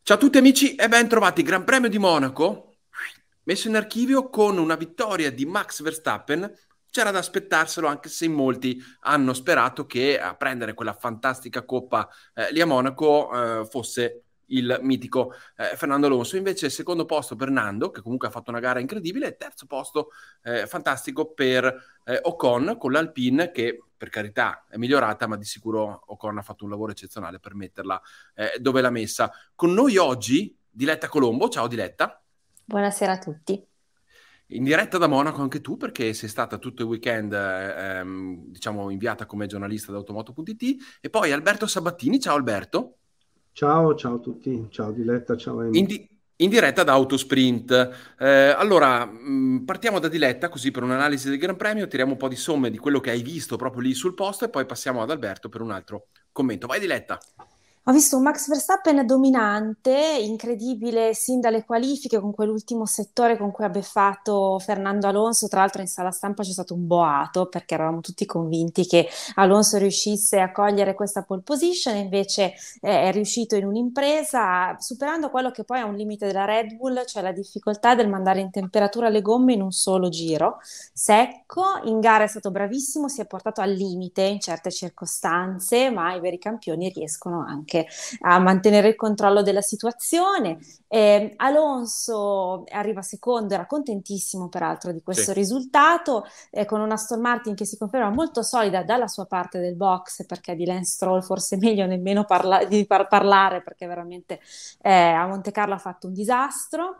Ciao a tutti amici e ben trovati. Gran Premio di Monaco, messo in archivio con una vittoria di Max Verstappen. C'era da aspettarselo, anche se in molti hanno sperato che a prendere quella fantastica coppa lì a Monaco fosse il mitico Fernando Alonso. Invece secondo posto per Nando, che comunque ha fatto una gara incredibile, e terzo posto fantastico per Ocon con l'Alpine, che per carità è migliorata, ma di sicuro Ocon ha fatto un lavoro eccezionale per metterla dove l'ha messa. Con noi oggi Diletta Colombo. Ciao Diletta. Buonasera a tutti. In diretta da Monaco anche tu, perché sei stata tutto il weekend diciamo inviata come giornalista da Automoto.it. E poi Alberto Sabattini. Ciao Alberto. Ciao a tutti, ciao Diletta, ciao In, Emi. di- in diretta da Autosprint. Allora, partiamo da Diletta così per un'analisi del Gran Premio, tiriamo un po' di somme di quello che hai visto proprio lì sul posto e poi passiamo ad Alberto per un altro commento. Vai Diletta. Ho visto un Max Verstappen dominante, incredibile sin dalle qualifiche con quell'ultimo settore con cui ha beffato Fernando Alonso. Tra l'altro in sala stampa c'è stato un boato perché eravamo tutti convinti che Alonso riuscisse a cogliere questa pole position, e invece è riuscito in un'impresa superando quello che poi è un limite della Red Bull, cioè la difficoltà del mandare in temperatura le gomme in un solo giro secco. In gara è stato bravissimo, si è portato al limite in certe circostanze, ma i veri campioni riescono anche a mantenere il controllo della situazione. Alonso arriva secondo, era contentissimo peraltro di Sì. questo risultato, con una Aston Martin che si conferma molto solida dalla sua parte del box, perché di Lance Stroll forse è meglio nemmeno parlare, perché veramente a Monte Carlo ha fatto un disastro.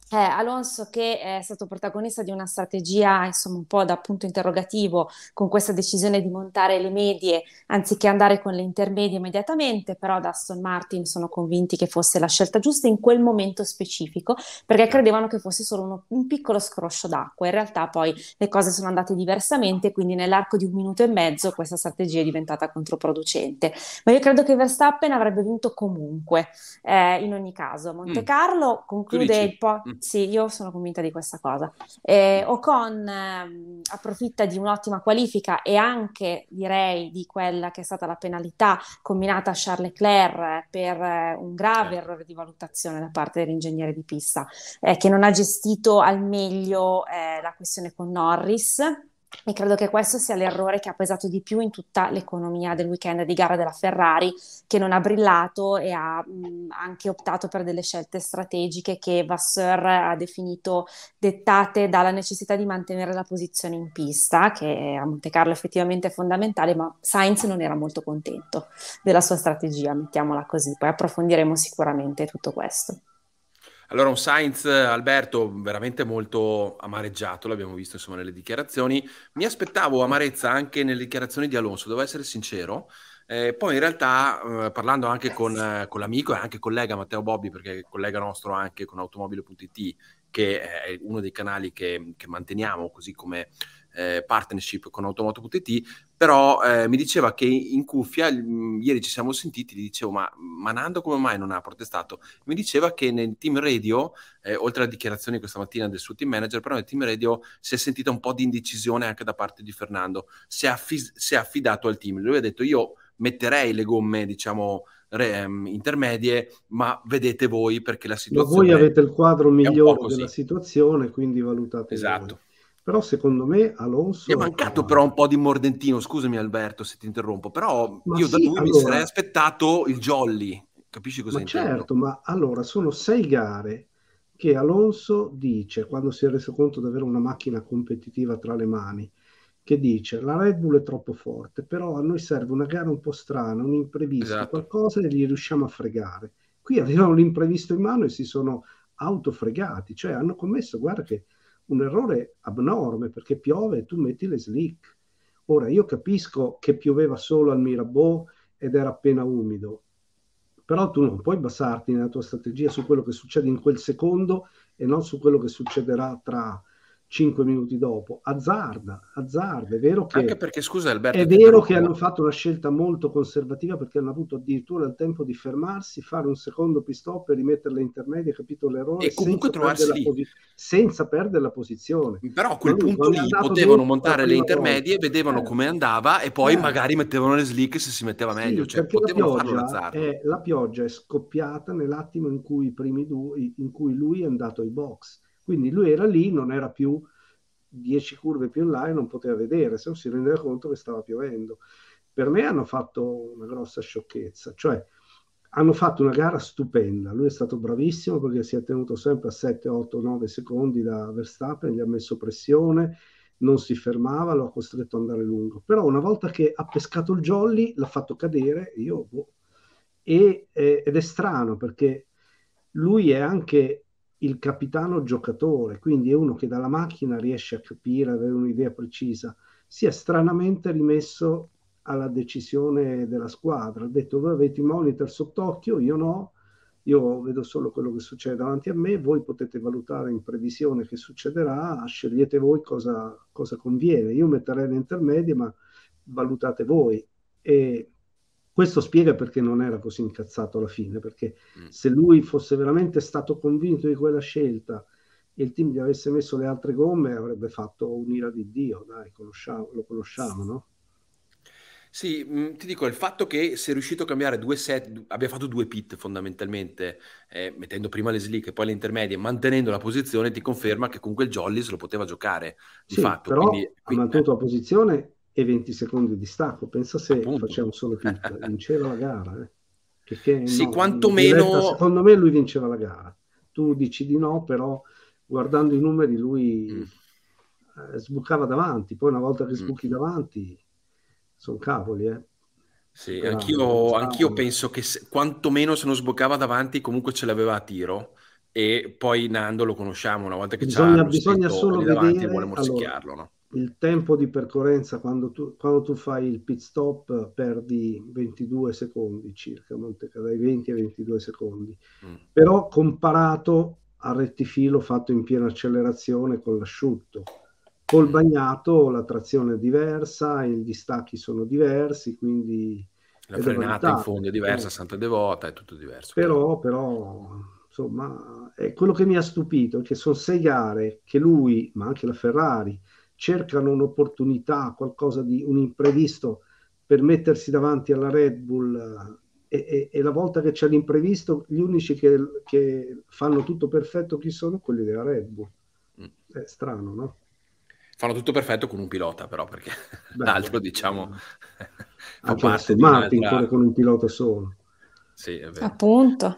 Alonso che è stato protagonista di una strategia, insomma, un po' da punto interrogativo con questa decisione di montare le medie anziché andare con le intermedie immediatamente, però da Aston Martin sono convinti che fosse la scelta giusta in quel momento specifico, perché credevano che fosse solo un piccolo scroscio d'acqua. In realtà poi le cose sono andate diversamente, quindi nell'arco di un minuto e mezzo questa strategia è diventata controproducente. Ma io credo che Verstappen avrebbe vinto comunque, in ogni caso. Monte Mm, Carlo tu conclude il dici? po'. Mm, Sì, io sono convinta di questa cosa. mm. Ocon approfitta di un'ottima qualifica e anche direi di quella che è stata la penalità combinata a Charles Leclerc per un grave Certo. errore di valutazione da parte dell'ingegnere di pista, che non ha gestito al meglio la questione con Norris. E credo che questo sia l'errore che ha pesato di più in tutta l'economia del weekend di gara della Ferrari, che non ha brillato e ha anche optato per delle scelte strategiche che Vasseur ha definito dettate dalla necessità di mantenere la posizione in pista, che a Monte Carlo effettivamente è fondamentale, ma Sainz non era molto contento della sua strategia, mettiamola così. Poi approfondiremo sicuramente tutto questo. Allora, un Sainz, Alberto, veramente molto amareggiato, l'abbiamo visto insomma nelle dichiarazioni. Mi aspettavo amarezza anche nelle dichiarazioni di Alonso, devo essere sincero. Poi in realtà, parlando anche con l'amico e anche collega Matteo Bobbi, perché è collega nostro anche con Automobile.it, che è uno dei canali che manteniamo, così come partnership con Automoto.it, però mi diceva che in cuffia, ieri ci siamo sentiti, gli dicevo, ma Nando come mai non ha protestato? Mi diceva che nel team radio, oltre alle dichiarazioni questa mattina del suo team manager, però nel team radio si è sentita un po' di indecisione anche da parte di Fernando. Si è affidato al team. Lui ha detto: io metterei le gomme, diciamo, intermedie, ma vedete voi perché la Ma voi situazione avete il quadro è un po' migliore della così. situazione, quindi valutate voi. Esatto. Però secondo me Mi è Alonso mancato però un po' di mordentino, scusami Alberto se ti interrompo, però Ma io da sì, lui mi sarei allora, aspettato il jolly, capisci cosa ma intendo? certo, ma allora sono 6 gare che Alonso dice, quando si è reso conto di avere una macchina competitiva tra le mani, che dice la Red Bull è troppo forte, però a noi serve una gara un po' strana, un imprevisto, Esatto. qualcosa e li riusciamo a fregare. Qui avevano l'imprevisto in mano e si sono autofregati, cioè hanno commesso, guarda che un errore abnorme perché piove e tu metti le slick. Ora io capisco che pioveva solo al Mirabeau ed era appena umido, però tu non puoi basarti nella tua strategia su quello che succede in quel secondo e non su quello che succederà tra 5 minuti dopo, azzarda, è vero Anche che perché, scusa Alberto, è ti vero che interrompo. hanno fatto una scelta molto conservativa perché hanno avuto addirittura il tempo di fermarsi, fare un secondo pit stop e rimettere le intermedie, capito l'errore, E comunque trovarsi lì. senza perdere la posizione. Però a Ma quel lui punto quando è lì andato potevano dentro la montare le prima intermedie, volta, vedevano come andava e poi magari mettevano le slick se si metteva meglio, sì, cioè perché potevano farlo l'azzardo. la pioggia è scoppiata nell'attimo in cui in cui lui è andato ai box. Quindi lui era lì, non era più 10 curve più in là e non poteva vedere, se non si rendeva conto che stava piovendo. Per me hanno fatto una grossa sciocchezza, cioè hanno fatto una gara stupenda. Lui è stato bravissimo perché si è tenuto sempre a 7, 8, 9 secondi da Verstappen, gli ha messo pressione, non si fermava, lo ha costretto ad andare lungo. Però una volta che ha pescato il jolly, l'ha fatto cadere, ed è strano perché lui è anche il capitano giocatore, quindi è uno che dalla macchina riesce a capire, avere un'idea precisa. Si è stranamente rimesso alla decisione della squadra. Ha detto: voi avete i monitor sott'occhio, io no, io vedo solo quello che succede davanti a me, voi potete valutare in previsione che succederà, scegliete voi cosa conviene. Io metterei le intermedie, ma valutate voi. E questo spiega perché non era così incazzato alla fine, perché se lui fosse veramente stato convinto di quella scelta e il team gli avesse messo le altre gomme, avrebbe fatto un'ira di Dio, dai, lo conosciamo, no? Sì, ti dico, il fatto che sia riuscito a cambiare due set, abbia fatto due pit fondamentalmente, mettendo prima le slick e poi le intermedie, mantenendo la posizione, ti conferma che comunque il Jolly se lo poteva giocare di Sì, fatto. però Quindi, ha mantenuto la posizione e 20 secondi di stacco. Pensa se appunto. faceva un solo pit, vinceva la gara. Sì, No, Diletta, quantomeno. secondo me lui vinceva la gara. Tu dici di no, però guardando i numeri lui Mm, sbucava davanti. Poi una volta che mm. sbuchi davanti, sono cavoli, Sì, superare anch'io Verstappen. penso che quantomeno se non sboccava davanti comunque ce l'aveva a tiro e poi Nando lo conosciamo, una volta che c'ha lo Bisogna stento solo lì davanti vuole vedere, allora, morsicchiarlo, no? il tempo di percorrenza quando tu fai il pit stop perdi 22 secondi circa, dai 20 ai 22 secondi. Mm. Però comparato al rettifilo fatto in piena accelerazione con l'asciutto. Col bagnato la trazione è diversa, i distacchi sono diversi, quindi La è da frenata in valutare. fondo è diversa, Santa Devota, è tutto diverso, chiaro. Però, insomma, è quello che mi ha stupito è che sono 6 gare che lui, ma anche la Ferrari, cercano un'opportunità, qualcosa di un imprevisto per mettersi davanti alla Red Bull. E la volta che c'è l'imprevisto, gli unici che fanno tutto perfetto chi sono? Quelli della Red Bull. Mm. È strano, no? Fanno tutto perfetto con un pilota, però, perché Beh, l'altro, diciamo, fa anche parte Aston di Martin un'altra. corre con un pilota solo. Sì, è vero. Appunto.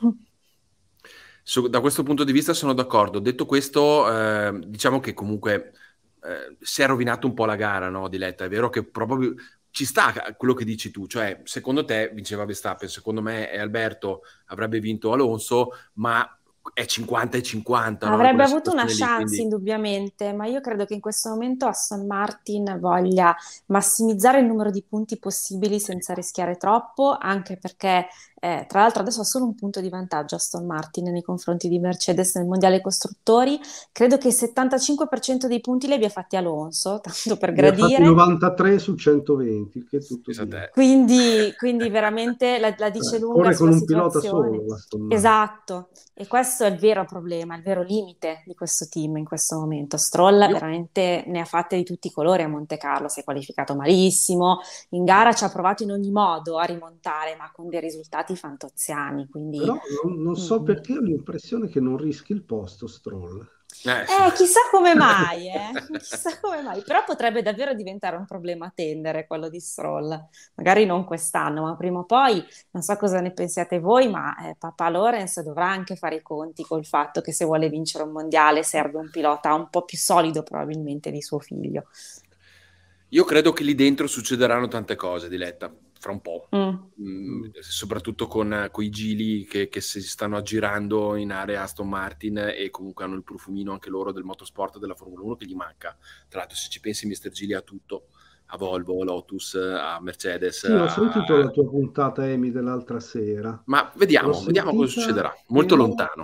Da questo punto di vista sono d'accordo. Detto questo, diciamo che comunque si è rovinato un po' la gara, no, Diletta? È vero che proprio ci sta quello che dici tu, cioè secondo te vinceva Verstappen, secondo me è Alberto avrebbe vinto Alonso, ma è 50 e 50, no, in Avrebbe quella avuto una situazione lì, chance quindi indubbiamente, ma io credo che in questo momento Aston Martin voglia massimizzare il numero di punti possibili sì. senza rischiare troppo, anche perché tra l'altro adesso ha solo un punto di vantaggio Aston Martin nei confronti di Mercedes nel Mondiale Costruttori. Credo che il 75% dei punti li abbia fatti Alonso, tanto per Ne ha fatti gradire. 93 su 120, che è tutto Pensa a dire. te. Quindi veramente la dice lunga Corre con sulla un pilota situazione. solo l'Aston Martin. Esatto, e questo è il vero problema, il vero limite di questo team in questo momento. Stroll Io veramente ne ha fatte di tutti i colori a Monte Carlo, si è qualificato malissimo, in gara ci ha provato in ogni modo a rimontare, ma con dei risultati fantoziani, quindi... Però non so mm. perché ho l'impressione che non rischi il posto Stroll. sì. Chissà come mai, eh? Chissà come mai, però potrebbe davvero diventare un problema a tendere quello di Stroll, magari non quest'anno, ma prima o poi, non so cosa ne pensiate voi, ma Papà Lorenz dovrà anche fare i conti col fatto che se vuole vincere un mondiale serve un pilota un po' più solido probabilmente di suo figlio. Io credo che lì dentro succederanno tante cose, Diletta, fra un po'. Mm. Soprattutto con i gili che si stanno aggirando in area Aston Martin e comunque hanno il profumino anche loro del motorsport e della Formula 1 che gli manca. Tra l'altro, se ci pensi, Mr. Gili ha tutto, a Volvo, Lotus, a Mercedes, Sì, ho sentito la tua puntata, Amy, dell'altra sera. ma L'ho vediamo cosa sentita succederà. e Molto lontano.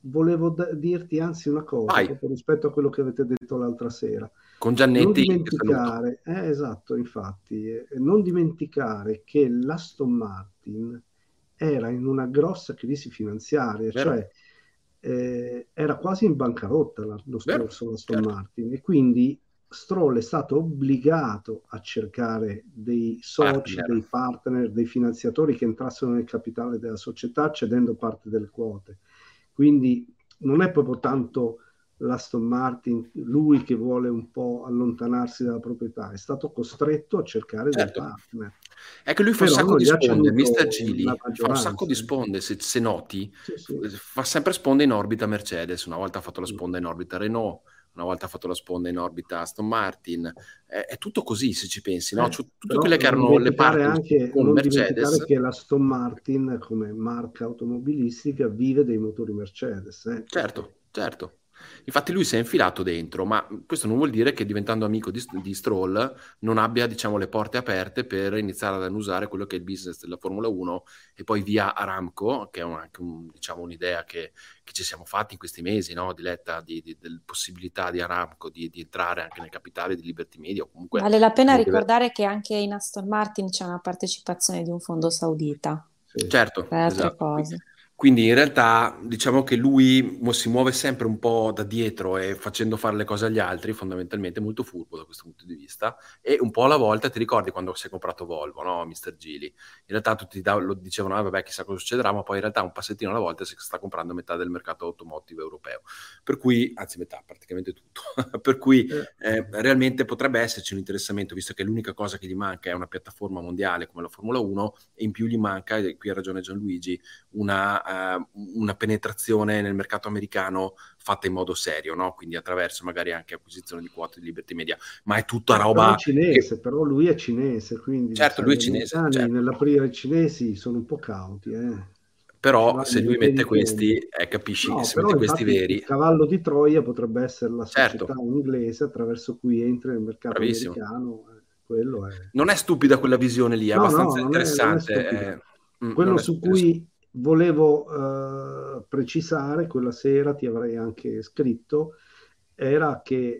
volevo dirti anzi una cosa, Vai, proprio rispetto a quello che avete detto l'altra sera. con Non Giannetti che saluto. dimenticare, esatto, infatti, non dimenticare che l'Aston Martin era in una grossa crisi finanziaria, Vero? cioè era quasi in bancarotta lo Vero? scorso l'Aston Certo. Martin e quindi Stroll è stato obbligato a cercare dei soci, Partner. dei partner, dei finanziatori che entrassero nel capitale della società cedendo parte delle quote. Quindi non è proprio tanto l'Aston Martin, lui che vuole un po' allontanarsi dalla proprietà, è stato costretto a cercare dei Certo. partner, È che lui fa un però sacco non di gli ha sponde, ceduto Mr. la Gili fa un sacco di maggioranza. sponde, se noti, Sì, sì. fa sempre sponde in orbita Mercedes, una volta ha fatto la Mm. sponda in orbita Renault, una volta ha fatto la sponda in orbita Aston Martin, è tutto così se ci pensi, no? Cioè, tutte Però quelle che erano le partnership con non dimenticare Mercedes, che l'Aston Martin come marca automobilistica vive dei motori Mercedes, perché certo, certo. Infatti lui si è infilato dentro, ma questo non vuol dire che diventando amico di Stroll non abbia, diciamo, le porte aperte per iniziare ad annusare quello che è il business della Formula 1 e poi via Aramco, che è anche diciamo, un'idea che ci siamo fatti in questi mesi, no? Diletta della possibilità di Aramco di entrare anche nel capitale di Liberty Media o comunque Vale la pena diciamo, ricordare che anche in Aston Martin c'è una partecipazione di un fondo saudita, sì. tra certo, altre esatto. cose. Quindi in realtà diciamo che lui si muove sempre un po' da dietro e facendo fare le cose agli altri, fondamentalmente molto furbo da questo punto di vista, e un po' alla volta ti ricordi quando si è comprato Volvo, no? Mr. Gili. In realtà tutti lo dicevano, vabbè, chissà cosa succederà, ma poi in realtà un passettino alla volta si sta comprando metà del mercato automotive europeo. Per cui, anzi metà, praticamente tutto. Per cui Eh, realmente potrebbe esserci un interessamento, visto che l'unica cosa che gli manca è una piattaforma mondiale come la Formula 1 e in più gli manca, e qui ha ragione Gianluigi, una penetrazione nel mercato americano fatta in modo serio, no? Quindi attraverso magari anche acquisizione di quote di Liberty Media, ma è tutta però è roba che, cinese, però lui è cinese, quindi certo, sai, lui è gli cinese, americani certo, nell'aprire i cinesi sono un po' cauti, ci però se vanno lui dei piedi mette tondi. questi, capisci che No, se mette però questi infatti il veri, cavallo di Troia potrebbe essere la società certo, inglese attraverso cui entri nel mercato bravissimo. americano, quello è. Non è stupida quella visione lì, è No, no, abbastanza non è interessante, stupida. non Quello è su stupida. cui volevo precisare, quella sera ti avrei anche scritto, era che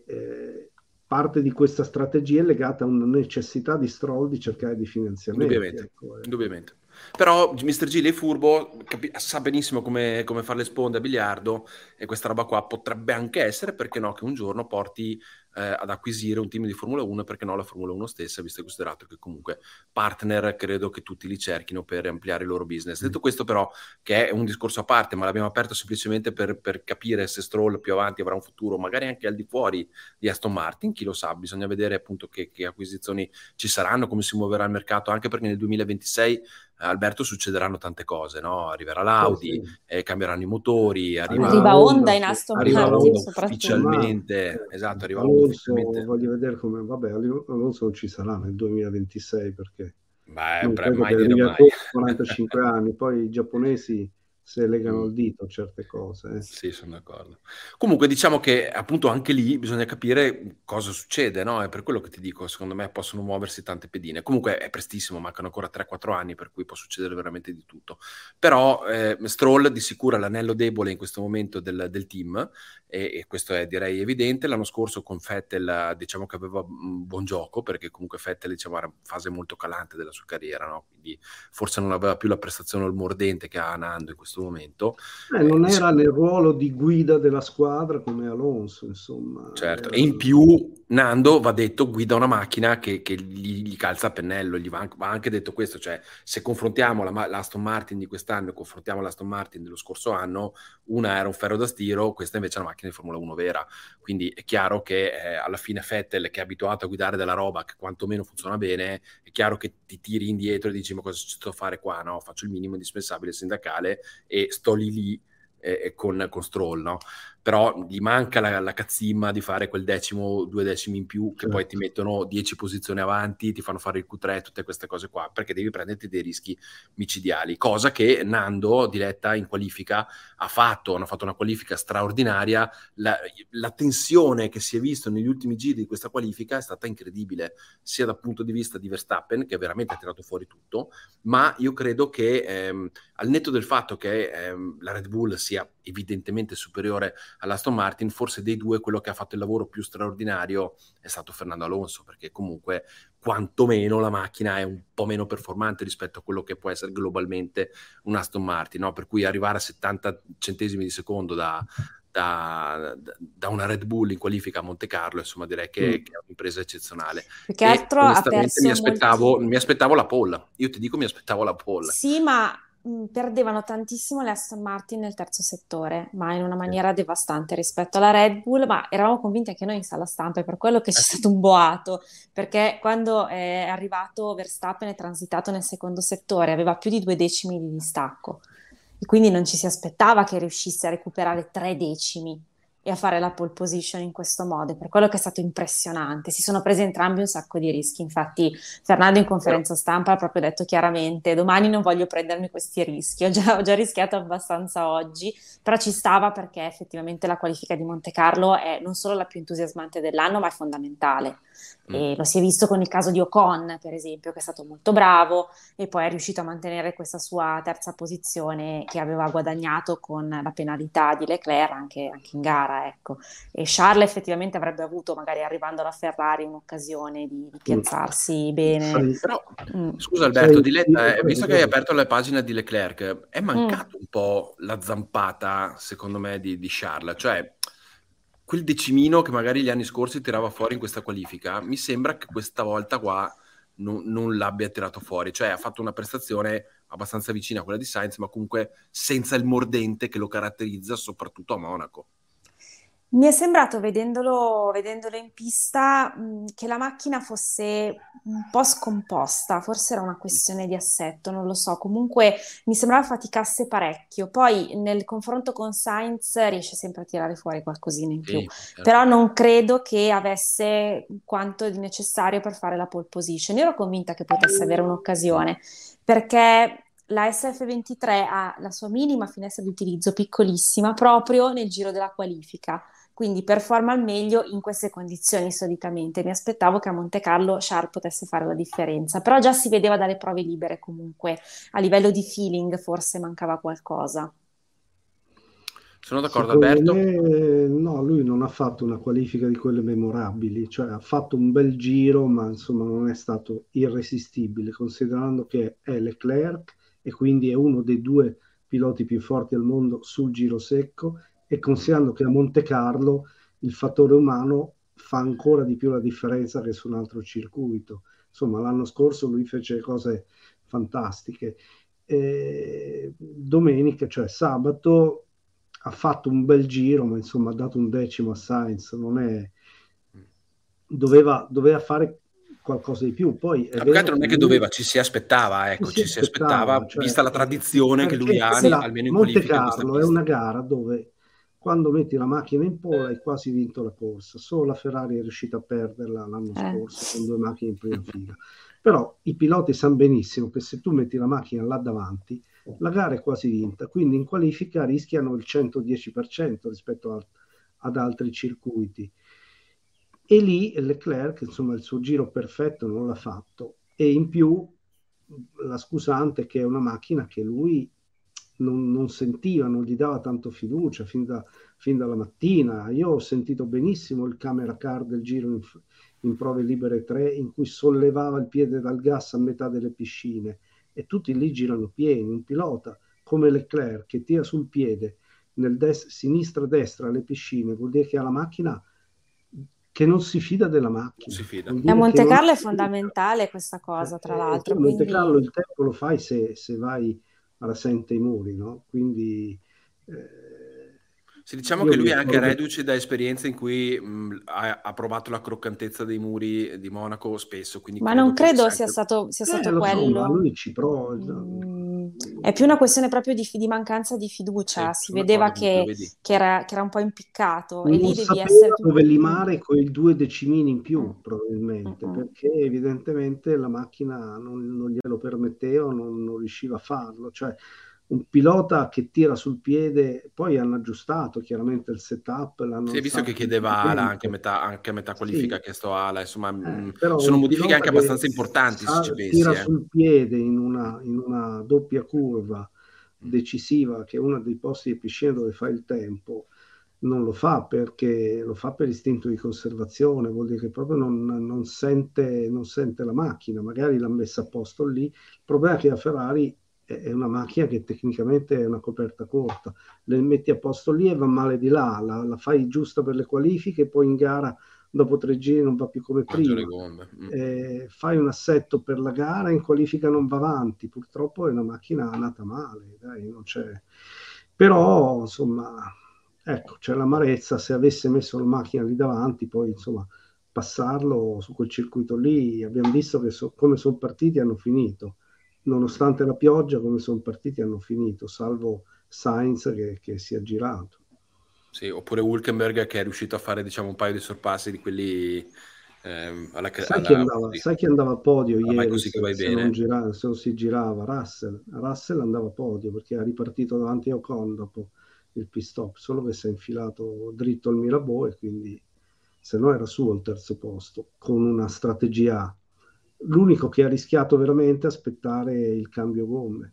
parte di questa strategia è legata a una necessità di Stroll di cercare di finanziamenti. Indubbiamente, Ecco, indubbiamente. Però Mr. Gilly è furbo, sa benissimo come fare le sponde a biliardo e questa roba qua potrebbe anche essere, perché no, che un giorno porti ad acquisire un team di Formula 1, perché no la Formula 1 stessa, visto e considerato che comunque partner credo che tutti li cerchino per ampliare il loro business. Detto questo però, che è un discorso a parte, ma l'abbiamo aperto semplicemente per capire se Stroll più avanti avrà un futuro, magari anche al di fuori di Aston Martin, chi lo sa, bisogna vedere appunto che acquisizioni ci saranno, come si muoverà il mercato, anche perché nel 2026 Alberto succederanno tante cose, no? Arriverà sì, l'Audi, sì. cambieranno i motori, Arriva la Arriva Honda Honda, in Aston arriva la arriva Martin Honda Honda soprattutto. ma ufficialmente, esatto, arriva Honda Alonso, ufficialmente. voglio vedere come, vabbè, Alonso non ci sarà nel 2026 perché Beh, non credo mai che dire arrivi mai. ancora a 45 anni, poi i giapponesi se legano Mm. il dito a certe cose. Sì, sono d'accordo. Comunque diciamo che appunto anche lì bisogna capire cosa succede, no? È per quello che ti dico, secondo me possono muoversi tante pedine. Comunque è prestissimo, mancano ancora 3-4 anni, per cui può succedere veramente di tutto. Però Stroll di sicuro è l'anello debole in questo momento del team e questo è direi evidente. L'anno scorso con Vettel diciamo che aveva un buon gioco, perché comunque Vettel diciamo, era in fase molto calante della sua carriera, no? Quindi forse non aveva più la prestazione al mordente che ha Nando in questo momento. Non Di era sicuro. nel ruolo di guida della squadra come Alonso, insomma, Certo, e era. in più Nando, va detto, guida una macchina che gli calza a pennello, va anche detto questo, cioè se confrontiamo l'Aston Martin di quest'anno e confrontiamo l'Aston Martin dello scorso anno, una era un ferro da stiro, questa invece è una macchina di Formula 1 vera, quindi è chiaro che alla fine Vettel, che è abituato a guidare della roba che quantomeno funziona bene, è chiaro che ti tiri indietro e dici ma cosa sto a fare qua, no? Faccio il minimo indispensabile sindacale e sto lì con Stroll, no? Però gli manca la cazzimma di fare quel decimo, 2 decimi in più che poi ti Certo. mettono 10 posizioni avanti, ti fanno fare il Q3, tutte queste cose qua, perché devi prenderti dei rischi micidiali, cosa che Nando, diretta in qualifica, ha fatto, hanno fatto una qualifica straordinaria, la tensione che si è vista negli ultimi giri di questa qualifica è stata incredibile, sia dal punto di vista di Verstappen, che veramente ha tirato fuori tutto, ma io credo che al netto del fatto che la Red Bull sia evidentemente superiore all'Aston Martin, forse dei due quello che ha fatto il lavoro più straordinario è stato Fernando Alonso, perché comunque quantomeno la macchina è un po' meno performante rispetto a quello che può essere globalmente un Aston Martin, no? Per cui arrivare a 70 centesimi di secondo da una Red Bull in qualifica a Monte Carlo, insomma, direi che è un'impresa eccezionale. Più che E altro ha onestamente perso molti... mi aspettavo la pole. Io ti dico, mi aspettavo la pole. Sì, ma perdevano tantissimo le Aston Martin nel terzo settore, ma in una maniera devastante rispetto alla Red Bull, ma eravamo convinti anche noi in sala stampa, è per quello che c'è stato un boato, perché quando è arrivato Verstappen è transitato nel secondo settore, aveva più di 2 decimi di distacco, e quindi non ci si aspettava che riuscisse a recuperare 3 decimi e a fare la pole position in questo modo, per quello che è stato impressionante. Si sono presi entrambi un sacco di rischi, infatti Fernando in conferenza stampa ha proprio detto chiaramente: domani non voglio prendermi questi rischi, ho già rischiato abbastanza oggi, però ci stava perché effettivamente la qualifica di Monte Carlo è non solo la più entusiasmante dell'anno, ma è fondamentale. E lo si è visto con il caso di Ocon, per esempio, che è stato molto bravo e poi è riuscito a mantenere questa sua terza posizione che aveva guadagnato con la penalità di Leclerc anche in gara, ecco. E Charles effettivamente avrebbe avuto, magari arrivando alla Ferrari, un'occasione di piazzarsi bene. Però, scusa Alberto, visto che hai aperto la pagina di Leclerc, è mancato un po' la zampata, secondo me, di Charles, cioè quel decimino che magari gli anni scorsi tirava fuori in questa qualifica, mi sembra che questa volta qua non l'abbia tirato fuori, cioè ha fatto una prestazione abbastanza vicina a quella di Sainz, ma comunque senza il mordente che lo caratterizza soprattutto a Monaco. Mi è sembrato, vedendolo in pista, che la macchina fosse un po' scomposta, forse era una questione di assetto, non lo so, comunque mi sembrava faticasse parecchio. Poi nel confronto con Sainz riesce sempre a tirare fuori qualcosina in più, Certo. però non credo che avesse quanto di necessario per fare la pole position. Io ero convinta che potesse avere un'occasione, perché la SF23 ha la sua minima finestra di utilizzo piccolissima proprio nel giro della qualifica, quindi performa al meglio in queste condizioni solitamente. Mi aspettavo che a Monte Carlo Charles potesse fare la differenza, però già si vedeva dalle prove libere comunque, a livello di feeling forse mancava qualcosa. Sono d'accordo, Secondo Alberto? me, no, lui non ha fatto una qualifica di quelle memorabili, cioè ha fatto un bel giro, ma insomma non è stato irresistibile, considerando che è Leclerc e quindi è uno dei due piloti più forti al mondo sul giro secco, e considerando che a Monte Carlo il fattore umano fa ancora di più la differenza che su un altro circuito. Insomma, l'anno scorso lui fece cose fantastiche. Domenica, cioè sabato, ha fatto un bel giro, ma insomma ha dato un decimo a Sainz, doveva fare qualcosa di più. Poi è vero Non è che lui doveva, ci si aspettava, ecco, ci si aspettava, cioè, vista la tradizione che lui perché ha, Sì. almeno in Monte qualifica in questa Carlo è pista. una gara dove quando metti la macchina in pole hai quasi vinto la corsa. Solo la Ferrari è riuscita a perderla l'anno scorso con 2 macchine in prima fila. Però i piloti sanno benissimo che se tu metti la macchina là davanti, la gara è quasi vinta, quindi in qualifica rischiano il 110% rispetto ad altri circuiti. E lì Leclerc, insomma, il suo giro perfetto non l'ha fatto, e in più la scusante è che è una macchina che lui non sentiva, non gli dava tanto fiducia fin dalla mattina. Io ho sentito benissimo il camera car del giro in prove libere 3, in cui sollevava il piede dal gas a metà delle piscine, e tutti lì girano pieni. Un pilota come Leclerc che tira sul piede nel sinistra-destra alle piscine vuol dire che ha la macchina che non si fida della macchina. Si fida. E a Monte Carlo è fondamentale questa cosa, tra l'altro. A Monte Carlo il tempo lo fai se vai rasente i muri, no? Quindi diciamo che lui è anche reduce da esperienze in cui ha provato la croccantezza dei muri di Monaco spesso. Quindi ma non credo sia sempre... stato lo quello. So, ma lui ci prova. È più una questione proprio di mancanza di fiducia. Sì, si vedeva che era un po' impiccato. E lì devi essere tu... dove limare quei 2 decimini in più, probabilmente, perché evidentemente la macchina non glielo permetteva, non riusciva a farlo. Cioè, un pilota che tira sul piede, poi hanno aggiustato chiaramente il setup. Si è visto che chiedeva Ala anche a metà qualifica, ha chiesto Ala, insomma, sono modifiche anche abbastanza importanti se ci pensi. Tira sul piede in una doppia curva decisiva, che è uno dei posti di piscina dove fa il tempo, non lo fa perché lo fa per istinto di conservazione, vuol dire che proprio non sente la macchina, magari l'ha messa a posto lì. Il problema è che la Ferrari è una macchina che tecnicamente è una coperta corta, le metti a posto lì e va male di là, la fai giusta per le qualifiche, poi in gara dopo 3 giri non va più come Mangio le prima. gomme. Fai un assetto per la gara, in qualifica non va avanti, purtroppo è una macchina nata male, dai, non c'è. Però insomma, ecco, c'è l'amarezza, se avesse messo la macchina lì davanti, poi insomma passarlo su quel circuito lì, abbiamo visto che come sono partiti hanno finito, nonostante la pioggia, come sono partiti hanno finito, salvo Sainz che si è girato. Sì, oppure Hülkenberg che è riuscito a fare, diciamo, un paio di sorpassi di quelli Sai chi andava a podio vai ieri così che se, vai se non bene. girava, se non si girava? Russell andava a podio perché ha ripartito davanti a Ocon dopo il pit stop, solo che si è infilato dritto al Mirabeau e quindi se no era suo il terzo posto con una strategia A. L'unico che ha rischiato veramente è aspettare il cambio gomme.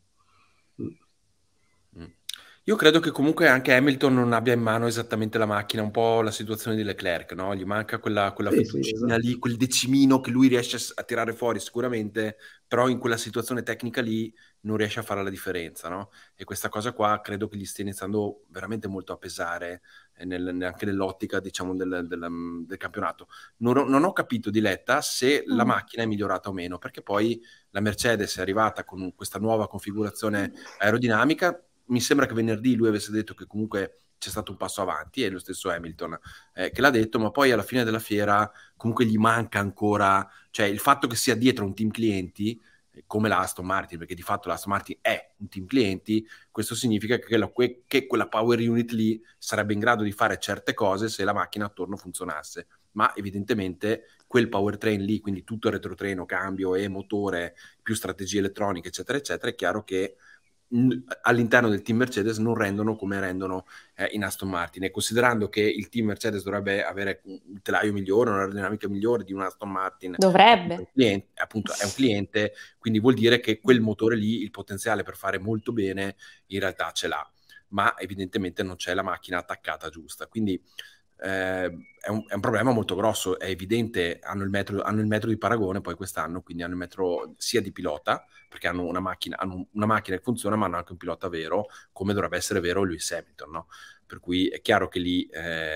Mm. Io credo che comunque anche Hamilton non abbia in mano esattamente la macchina, un po' la situazione di Leclerc, no? Gli manca quella Sì, sì, fiducina lì, esatto. quel decimino che lui riesce a tirare fuori sicuramente, però in quella situazione tecnica lì non riesce a fare la differenza, no? E questa cosa qua credo che gli stia iniziando veramente molto a pesare anche nell'ottica, diciamo, del campionato. Non ho capito, Diletta, se la macchina è migliorata o meno, perché poi la Mercedes è arrivata con questa nuova configurazione aerodinamica. Mi sembra che venerdì lui avesse detto che comunque c'è stato un passo avanti, è lo stesso Hamilton che l'ha detto, ma poi alla fine della fiera comunque gli manca ancora, cioè il fatto che sia dietro un team clienti come la Aston Martin, perché di fatto la Aston Martin è un team clienti, questo significa che quella power unit lì sarebbe in grado di fare certe cose se la macchina attorno funzionasse, ma evidentemente quel powertrain lì, quindi tutto il retrotreno, cambio e motore, più strategie elettroniche, eccetera, eccetera, è chiaro che all'interno del team Mercedes non rendono come rendono in Aston Martin, e considerando che il team Mercedes dovrebbe avere un telaio migliore, un'aerodinamica migliore di un Aston Martin, che Dovrebbe. appunto è un cliente, quindi vuol dire che quel motore lì, il potenziale per fare molto bene, in realtà ce l'ha, ma evidentemente non c'è la macchina attaccata giusta, quindi è un problema molto grosso, è evidente, hanno il metro di paragone poi quest'anno, quindi hanno il metro sia di pilota, perché hanno una macchina che funziona, ma hanno anche un pilota vero, come dovrebbe essere vero Lewis Hamilton, no? Per cui è chiaro che lì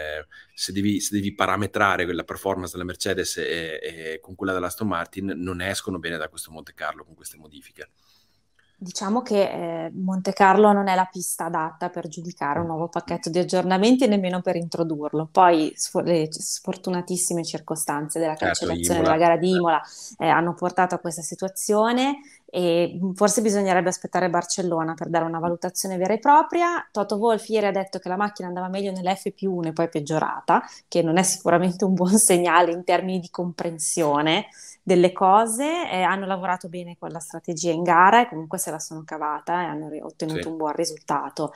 se devi parametrare la performance della Mercedes e con quella dell'Aston Martin, non escono bene da questo Monte Carlo con queste modifiche. Diciamo che Monte Carlo non è la pista adatta per giudicare un nuovo pacchetto di aggiornamenti e nemmeno per introdurlo. Poi le sfortunatissime circostanze della Certo, cancellazione della Imola. gara di Imola hanno portato a questa situazione e forse bisognerebbe aspettare Barcellona per dare una valutazione vera e propria. Toto Wolff ieri ha detto che la macchina andava meglio nell'F+1 e poi è peggiorata, che non è sicuramente un buon segnale in termini di comprensione delle cose, hanno lavorato bene con la strategia in gara e comunque se la sono cavata e hanno ottenuto Sì. un buon risultato.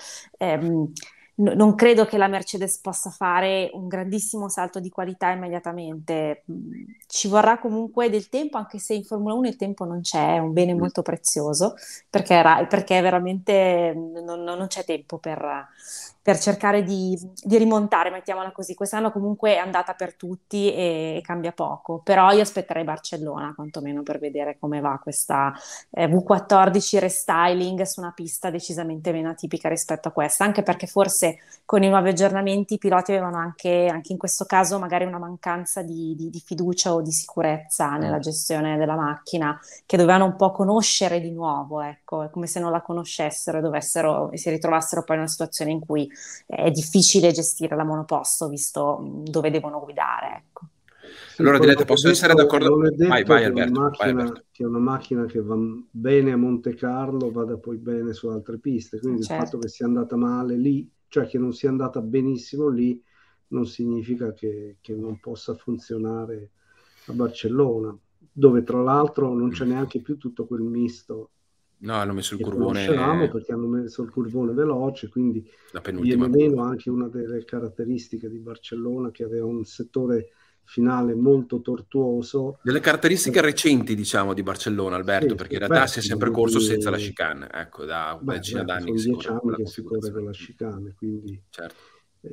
Non credo che la Mercedes possa fare un grandissimo salto di qualità immediatamente. Ci vorrà comunque del tempo, anche se in Formula 1 il tempo non c'è, è un bene molto prezioso, perché veramente non c'è tempo per cercare di rimontare, mettiamola così. Quest'anno comunque è andata per tutti e cambia poco, però io aspetterei Barcellona quantomeno per vedere come va questa V14 restyling su una pista decisamente meno atipica rispetto a questa, anche perché forse con i nuovi aggiornamenti i piloti avevano anche in questo caso magari una mancanza di fiducia o di sicurezza nella gestione della macchina, che dovevano un po' conoscere di nuovo, ecco, è come se non la conoscessero e si ritrovassero poi in una situazione in cui è difficile gestire la monoposto, visto dove devono guidare, ecco. Sì, Allora, poi Diletta, posso essere d'accordo? non è Vai, detto vai che Alberto, vai Alberto. una macchina che va bene a Monte Carlo vada poi bene su altre piste. Quindi il fatto Certo. che sia andata male lì, cioè che non sia andata benissimo lì, non significa che non possa funzionare a Barcellona, dove tra l'altro non c'è neanche più tutto quel misto No, hanno messo il che conoscevamo curvone perché hanno messo il curvone veloce, quindi la penultima viene meno curva. anche una delle caratteristiche di Barcellona che aveva un settore finale molto tortuoso. Delle caratteristiche recenti, diciamo, di Barcellona, Alberto, Sì, perché sì, in realtà beh, si è sempre corso senza la quindi, chicane, ecco, da una decina d'anni che sono si 10 corre con anni quella che si corre con configurazione. la chicane, quindi Certo.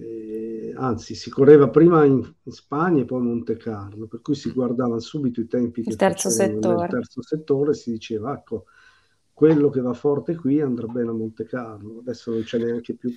anzi si correva prima in Spagna e poi a Monte Carlo, per cui si guardavano subito i tempi Il che terzo facevano nel settore. terzo settore e si diceva, ecco, quello che va forte qui andrà bene a Monte Carlo. Adesso non c'è neanche più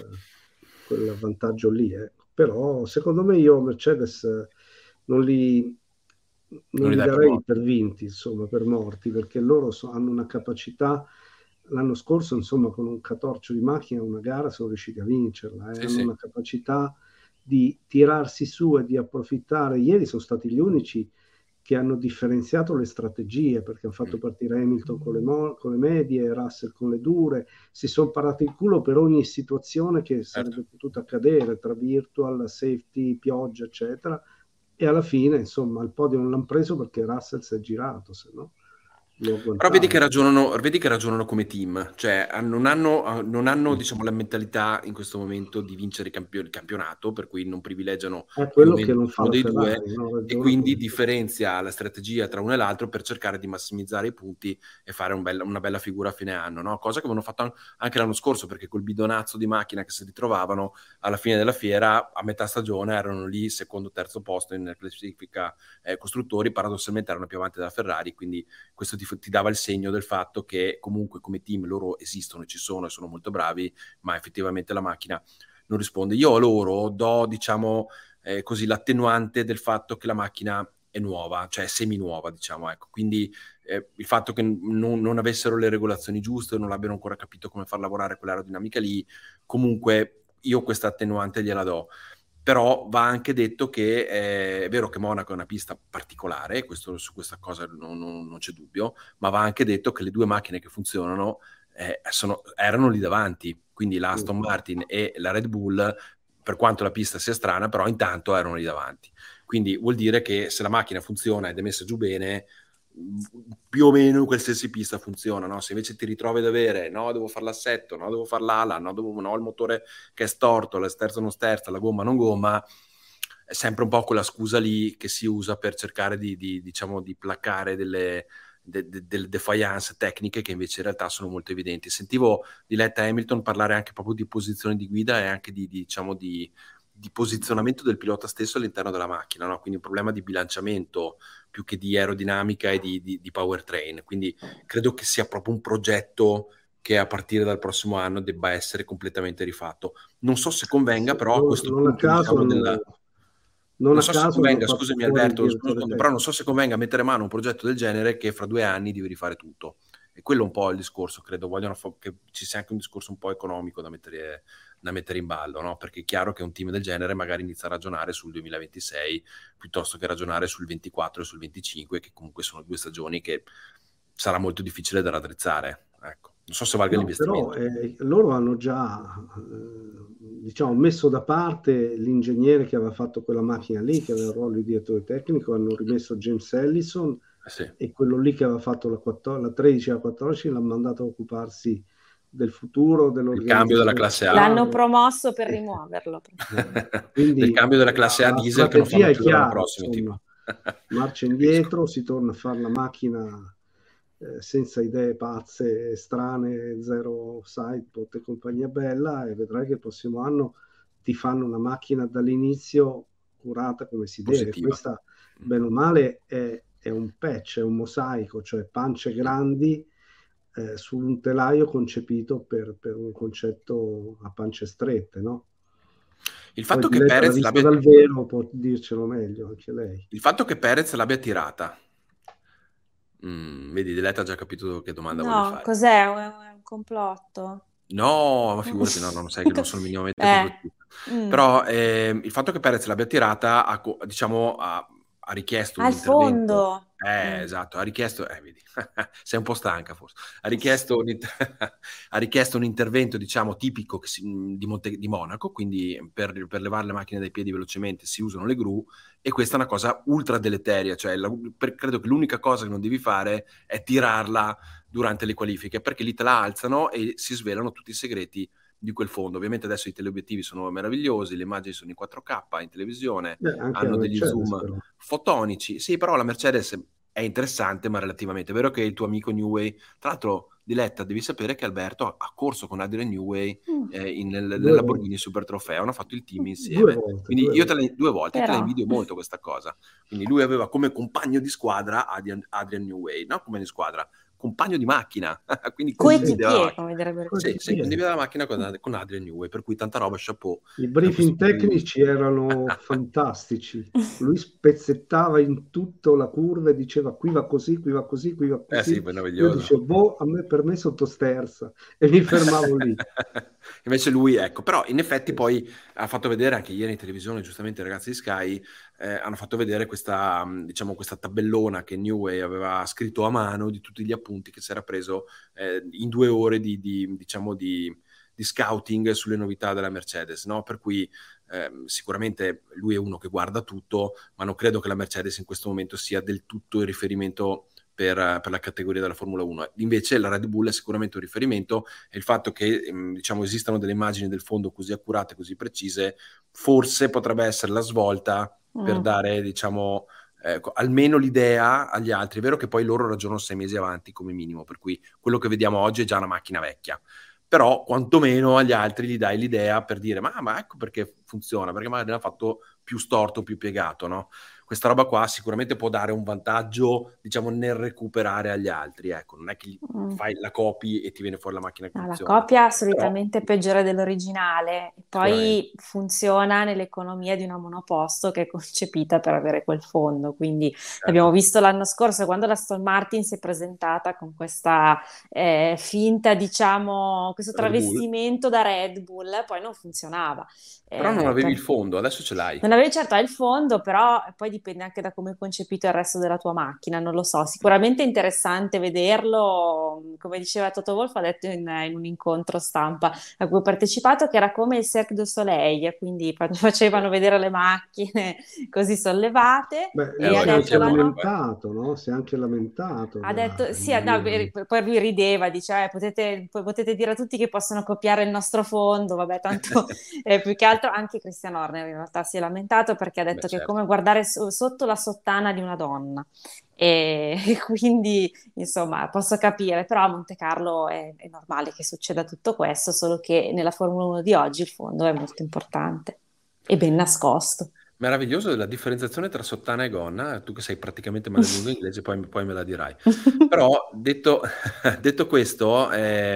quel vantaggio lì, ecco. Però secondo me io Mercedes non li, Non non li li dai per darei morti. per vinti, insomma, per morti, perché loro hanno una capacità. L'anno scorso, insomma, con un catorcio di macchina, una gara sono riusciti a vincerla, Sì, hanno sì. una capacità di tirarsi su e di approfittare. Ieri sono stati gli unici che hanno differenziato le strategie, perché hanno fatto partire Hamilton con le medie, Russell con le dure, si sono parati il culo per ogni situazione che Certo. sarebbe potuta accadere, tra virtual, safety, pioggia, eccetera, e alla fine, insomma, il podio non l'hanno preso perché Russell si è girato, se no lo Però agguantava. vedi che ragionano come team, cioè non hanno, diciamo, la mentalità in questo momento di vincere il campionato, per cui non privilegiano È più o quello che meno non fa nessuno la dei due Ferrari, non e ragiona quindi come te. differenzia la strategia tra uno e l'altro per cercare di massimizzare i punti e fare una bella figura a fine anno, no? Cosa che avevano fatto anche l'anno scorso, perché col bidonazzo di macchina che si ritrovavano alla fine della fiera, a metà stagione erano lì secondo, terzo posto in classifica costruttori, paradossalmente erano più avanti della Ferrari, quindi questo ti dava il segno del fatto che comunque come team loro esistono, ci sono e sono molto bravi, ma effettivamente la macchina non risponde. Io a loro do, diciamo, così l'attenuante del fatto che la macchina è nuova, cioè semi-nuova, diciamo, ecco. Quindi il fatto che non avessero le regolazioni giuste, non abbiano ancora capito come far lavorare quell'aerodinamica lì, comunque io questa attenuante gliela do. Però va anche detto che è vero che Monaco è una pista particolare, su questa cosa non c'è dubbio, ma va anche detto che le due macchine che funzionano erano lì davanti, quindi la Aston Martin e la Red Bull, per quanto la pista sia strana, però intanto erano lì davanti. Quindi vuol dire che se la macchina funziona ed è messa giù bene, più o meno in qualsiasi pista funziona, no? Se invece ti ritrovi ad avere, no, devo fare l'assetto, no, devo fare l'ala, no, il motore che è storto, la sterza non sterza, la gomma non gomma, è sempre un po' quella scusa lì che si usa per cercare diciamo, di placare delle defiance tecniche che invece in realtà sono molto evidenti. Sentivo Diletta Hamilton parlare anche proprio di posizione di guida e anche diciamo, di posizionamento del pilota stesso all'interno della macchina, no? Quindi un problema di bilanciamento più che di aerodinamica e di powertrain. Quindi credo che sia proprio un progetto che a partire dal prossimo anno debba essere completamente rifatto. Non so se convenga, Sì, però a questo non a punto, caso diciamo, non non a so se caso hanno convenga, fatto scusami fuori il Alberto, scusa un direttore secondo, però non so tecnico. se convenga mettere mano a un progetto del genere che fra 2 anni devi rifare tutto. E quello è un po' il discorso, credo, vogliono che ci sia anche un discorso un po' economico da mettere in ballo, no? Perché è chiaro che un team del genere magari inizia a ragionare sul 2026 piuttosto che ragionare sul 24 e sul 25, che comunque sono 2 stagioni che sarà molto difficile da raddrizzare. Ecco. Non so se valga No, però l'investimento. loro hanno già, diciamo, messo da parte l'ingegnere che aveva fatto quella macchina lì, che aveva il ruolo di direttore tecnico, hanno rimesso James Ellison Sì. e quello lì che aveva fatto la 13 e la 14 l'ha mandato a occuparsi del futuro, Il cambio della dell'organizzazione delle classe A. L'hanno squadre. promosso per Sì. rimuoverlo. Del Quindi cambio della classe A la diesel che non strategia fanno è più l'anno chiara, prossimo, insomma, tipo. marcia Capisco. indietro, si torna a fare la macchina senza idee pazze, strane, zero sidepod e compagnia bella, e vedrai che il prossimo anno ti fanno una macchina dall'inizio curata come si deve. Positiva. Questa, bene o male, è un patch, è un mosaico, cioè pance grandi su un telaio concepito per un concetto a pance strette, no? Il Poi fatto che Diletta l'ha Perez vista l'abbia, dal vero, può dircelo meglio anche lei. il fatto che Perez l'abbia tirata, vedi, Diletta ha già capito che domanda voglio No, fare. cos'è? È un complotto? No, ma figurati, no, non sai che non sono minimamente Eh, complottista. mm. Però il fatto che Perez l'abbia tirata diciamo, ha richiesto un Al intervento. fondo. Mm. Esatto, ha richiesto, vedi, sei un po' stanca forse. Ha richiesto ha richiesto un intervento, diciamo, tipico di Monaco, quindi per levare le macchine dai piedi velocemente si usano le gru, e questa è una cosa ultra deleteria, cioè credo che l'unica cosa che non devi fare è tirarla durante le qualifiche, perché lì te la alzano e si svelano tutti i segreti di quel fondo. Ovviamente adesso i teleobiettivi sono meravigliosi, le immagini sono in 4K in televisione, Anche hanno la degli Mercedes, zoom però. fotonici. Sì, però la Mercedes è interessante, ma relativamente. È vero che il tuo amico Newey, tra l'altro, Diletta, devi sapere che Alberto ha corso con Adrian Newey nel Due Lamborghini volte. Super Trofeo, hanno fatto il team Due insieme. volte, Quindi due io volte. due volte te la Però, invidio molto questa cosa. Quindi lui aveva come compagno di squadra Adrian Newey, no? Come di squadra, compagno di macchina, quindi condivideva la coequipier, macchina. come direbbero. Sì, sì, Coequipier. condivideva la macchina con Adrian Newey, per cui tanta roba, chapeau I da questo briefing punto di vista. tecnici erano fantastici. Lui spezzettava in tutto la curva e diceva qui va così, qui va così, qui va Sì, così. Io meraviglioso. dicevo, boh, per me sottosterza. E mi fermavo lì. Invece lui, ecco, però in effetti poi ha fatto vedere anche ieri in televisione, giustamente i ragazzi di Sky hanno fatto vedere questa, diciamo, questa tabellona che Newey aveva scritto a mano di tutti gli appunti che si era preso in 2 ore diciamo, di scouting sulle novità della Mercedes, no? Per cui sicuramente lui è uno che guarda tutto, ma non credo che la Mercedes in questo momento sia del tutto il riferimento per la categoria della Formula 1. Invece la Red Bull è sicuramente un riferimento e il fatto che diciamo, esistano delle immagini del fondo così accurate, così precise, forse potrebbe essere la svolta per dare, diciamo, almeno l'idea agli altri. È vero che poi loro ragionano 6 mesi avanti come minimo, per cui quello che vediamo oggi è già una macchina vecchia. Però quantomeno agli altri gli dai l'idea per dire ma ecco perché funziona, perché magari l'ha fatto più storto, più piegato, no? Questa roba qua sicuramente può dare un vantaggio, diciamo, nel recuperare agli altri, ecco, non è che fai la copy e ti viene fuori la macchina che No, la funziona. copia Però, solitamente è peggiore dell'originale, e sicuramente. poi funziona nell'economia di una monoposto che è concepita per avere quel fondo. Quindi l'abbiamo Certo. visto l'anno scorso quando la Aston Martin si è presentata con questa finta, diciamo, questo Red Bull. travestimento da Red Bull, poi non funzionava. Però non avevi il Per- fondo, adesso ce l'hai. Non avevi certo hai il fondo, però poi dipende anche da come è concepito il resto della tua macchina, non lo so. Sicuramente è interessante vederlo, come diceva Toto Wolff, ha detto in un incontro stampa a cui ho partecipato, che era come il Cirque du Soleil, quindi facevano vedere le macchine così sollevate Beh, e lui ha si è Allora, anche detto l'anno lamentato, no? Si è anche lamentato ha detto, sì, no, di- poi lui rideva, dice, potete dire a tutti che possono copiare il nostro fondo, vabbè, tanto più che altro anche Christian Horner in realtà si è lamentato perché ha beh, detto che è certo. come guardare sotto la sottana di una donna. E quindi, insomma, posso capire, però a Monte Carlo è normale che succeda tutto questo, solo che nella Formula 1 di oggi il fondo è molto importante e ben nascosto. Meraviglioso la differenziazione tra sottana e gonna, tu che sei praticamente madrelingua inglese, poi me la dirai. Però detto questo,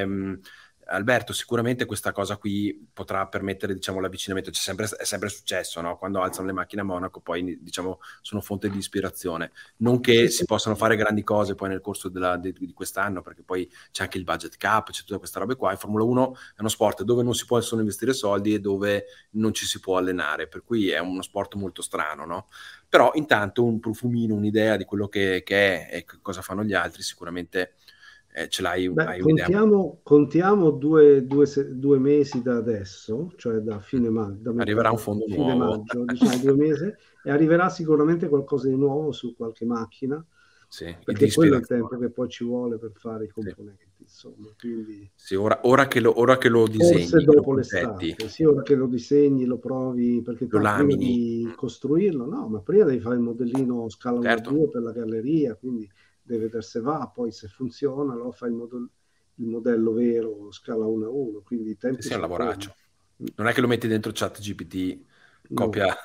Alberto, sicuramente questa cosa qui potrà permettere, diciamo, l'avvicinamento. È sempre successo, no? Quando alzano le macchine a Monaco, poi, diciamo, sono fonte di ispirazione. Non Sì, che sì. si possano fare grandi cose poi nel corso di quest'anno, perché poi c'è anche il budget cap, c'è tutta questa roba qua. E Formula 1 è uno sport dove non si possono investire soldi e dove non ci si può allenare, per cui è uno sport molto strano, no? Però intanto un profumino, un'idea di quello che è e cosa fanno gli altri, sicuramente ce l'hai, Beh, hai un'idea. contiamo due mesi da adesso, cioè da da Arriverà un metà fondo fine nuovo. maggio, diciamo 2 mesi, e arriverà sicuramente qualcosa di nuovo su qualche macchina, Sì, di perché quello è il ispirazione. tempo che poi ci vuole per fare i Sì. componenti, insomma. Quindi Sì, ora che lo forse disegni, che lo dopo progetti, l'estate, sì, ora che lo disegni, lo provi, perché lo prima lamini, di costruirlo, no, ma prima devi fare il modellino scala certo, 1-2 per la galleria, quindi devi vedere se va, poi se funziona, allora fai il modello vero scala 1-1, quindi i sì, tempi sì, è un sono quelli. lavoraccio. Non è che lo metti dentro ChatGPT, No. copia,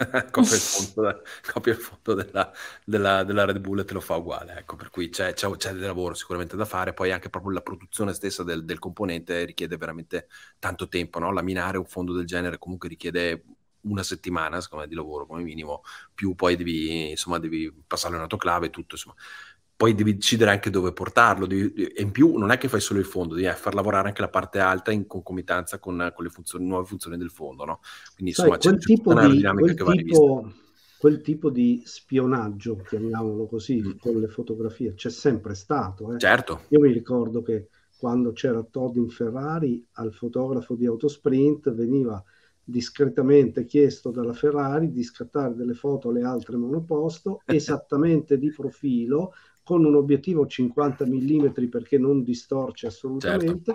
copia il fondo della Red Bull e te lo fa uguale. Ecco, per cui c'è del lavoro sicuramente da fare. Poi anche proprio la produzione stessa del componente richiede veramente tanto tempo, no? Laminare un fondo del genere comunque richiede una settimana, secondo me, di lavoro come minimo, più poi devi passarlo in autoclave e tutto, insomma. Poi devi decidere anche dove portarlo, e in più non è che fai solo il fondo, devi far lavorare anche la parte alta in concomitanza con le nuove funzioni del fondo, no? Quindi insomma Sai, c'è tutta un'aerodinamica che va rivista. quel tipo di spionaggio, chiamiamolo così, Mm. con le fotografie, c'è sempre stato. Certo, Io mi ricordo che quando c'era Todd in Ferrari, al fotografo di Autosprint veniva discretamente chiesto dalla Ferrari di scattare delle foto alle altre monoposto esattamente di profilo, con un obiettivo 50 mm perché non distorce certo. assolutamente,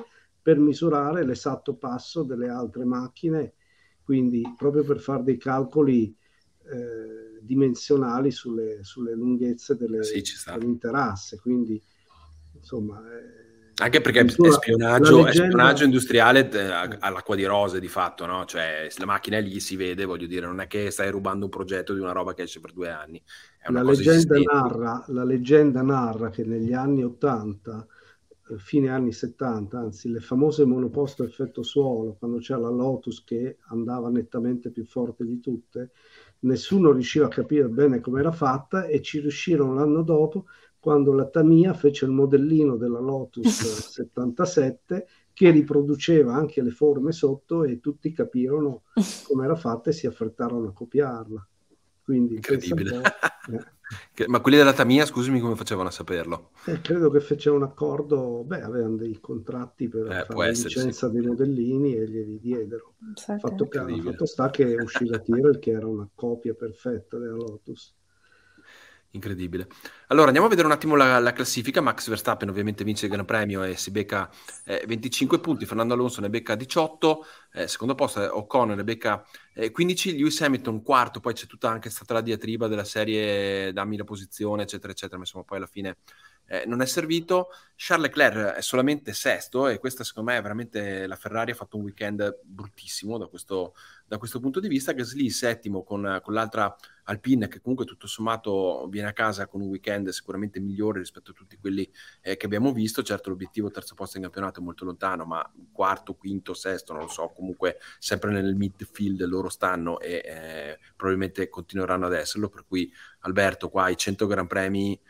per misurare l'esatto passo delle altre macchine, quindi proprio per fare dei calcoli dimensionali sulle lunghezze Sì, ci sta. dell'intera asse. Quindi, insomma, Anche perché è addirittura la spionaggio, è spionaggio leggenda, industriale all'acqua di rose di fatto, no? Cioè, se la macchina è lì, si vede, voglio dire, non è che stai rubando un progetto di una roba che esce per 2 anni, è una cosa esistente. la leggenda narra che negli anni 80, fine anni 70, anzi, le famose monoposto effetto suolo, quando c'era la Lotus che andava nettamente più forte di tutte, nessuno riusciva a capire bene come era fatta e ci riuscirono l'anno dopo quando la Tamiya fece il modellino della Lotus 77 che riproduceva anche le forme sotto e tutti capirono come era fatta e si affrettarono a copiarla. Quindi pensa un Incredibile. po'. Ma quelli della Tamiya, scusami, come facevano a saperlo? Credo che fecero un accordo, avevano dei contratti per fare Può la essere, sì. licenza dei modellini e glieli diedero. Incredibile. Fatto sta che uscì da Tyrrell che era una copia perfetta della Lotus. Incredibile. Allora andiamo a vedere un attimo la classifica. Max Verstappen ovviamente vince il Gran Premio e si becca 25 punti, Fernando Alonso ne becca 18, secondo posto Ocon ne becca 15, Lewis Hamilton quarto, poi c'è tutta anche stata la diatriba della serie dammi la posizione eccetera eccetera, ma insomma poi alla fine non è servito. Charles Leclerc è solamente sesto e questa secondo me è veramente, la Ferrari ha fatto un weekend bruttissimo da questo punto di vista. Gasly settimo con l'altra Alpine che comunque tutto sommato viene a casa con un weekend sicuramente migliore rispetto a tutti quelli che abbiamo visto. Certo l'obiettivo terzo posto in campionato è molto lontano, ma quarto, quinto, sesto, non lo so, comunque sempre nel midfield loro stanno e probabilmente continueranno ad esserlo, per cui Alberto qua i 100 Gran Premi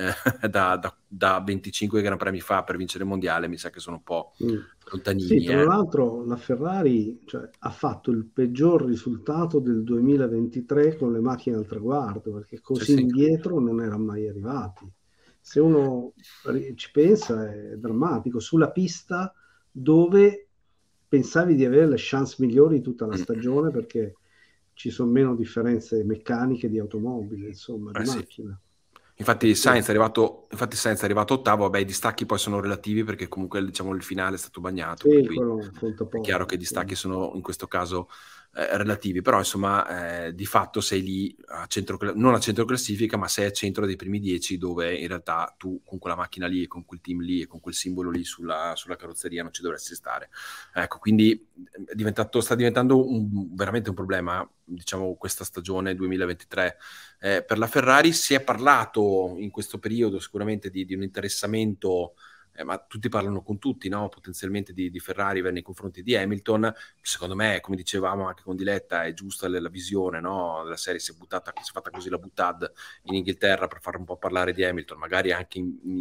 da 25 Gran Premi fa per vincere il mondiale mi sa che sono un po' lontanini. Sì, tra l'altro la Ferrari ha fatto il peggior risultato del 2023 con le macchine al traguardo, perché così indietro non erano mai arrivati. Se uno ci pensa è drammatico, sulla pista dove pensavi di avere le chance migliori tutta la stagione perché ci sono meno differenze meccaniche di automobili, insomma, di macchina. Infatti Sainz è arrivato ottavo, vabbè i distacchi poi sono relativi perché comunque diciamo il finale è stato bagnato, per cui è chiaro che i distacchi sono in questo caso relativi, però insomma di fatto sei lì non a centro classifica, ma sei a centro dei primi 10 dove in realtà tu con quella macchina lì e con quel team lì e con quel simbolo lì sulla carrozzeria non ci dovresti stare. Ecco, quindi sta diventando veramente un problema, diciamo, questa stagione 2023 per la Ferrari. Si è parlato in questo periodo sicuramente di un interessamento, ma tutti parlano con tutti, no? Potenzialmente di Ferrari nei confronti di Hamilton. Secondo me, come dicevamo anche con Diletta, è giusta la visione, no? La serie si è fatta così la buttad in Inghilterra per fare un po' parlare di Hamilton, magari anche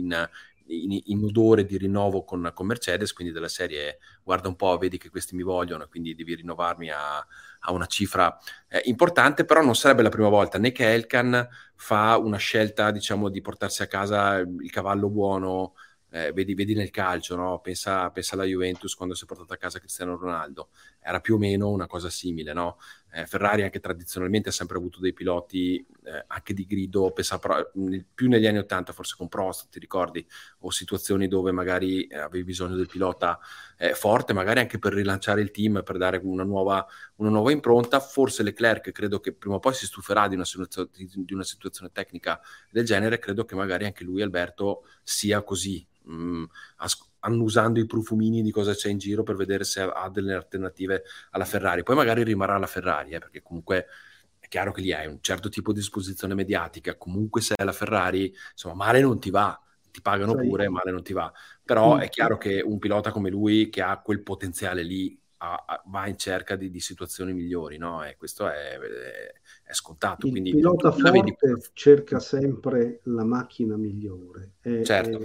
in odore di rinnovo con Mercedes, quindi della serie guarda un po', vedi che questi mi vogliono, quindi devi rinnovarmi a una cifra importante. Però non sarebbe la prima volta né che Elkann fa una scelta, diciamo, di portarsi a casa il cavallo buono. Vedi nel calcio, no? Pensa alla Juventus quando si è portata a casa Cristiano Ronaldo, era più o meno una cosa simile, no? Ferrari anche tradizionalmente ha sempre avuto dei piloti anche di grido, più negli anni 80 forse con Prost, ti ricordi, o situazioni dove magari avevi bisogno del pilota forte, magari anche per rilanciare il team, per dare una nuova impronta. Forse Leclerc credo che prima o poi si stuferà di una situazione tecnica del genere, credo che magari anche lui, Alberto, sia così, annusando i profumini di cosa c'è in giro per vedere se ha delle alternative alla Ferrari. Poi magari rimarrà la Ferrari, perché comunque è chiaro che lì hai un certo tipo di esposizione mediatica, comunque se è la Ferrari, insomma, male non ti va, ti pagano pure, male non ti va. Però è chiaro che un pilota come lui, che ha quel potenziale lì, va in cerca di situazioni migliori, no? E questo è scontato. Il pilota forte cerca sempre la macchina migliore. Certo.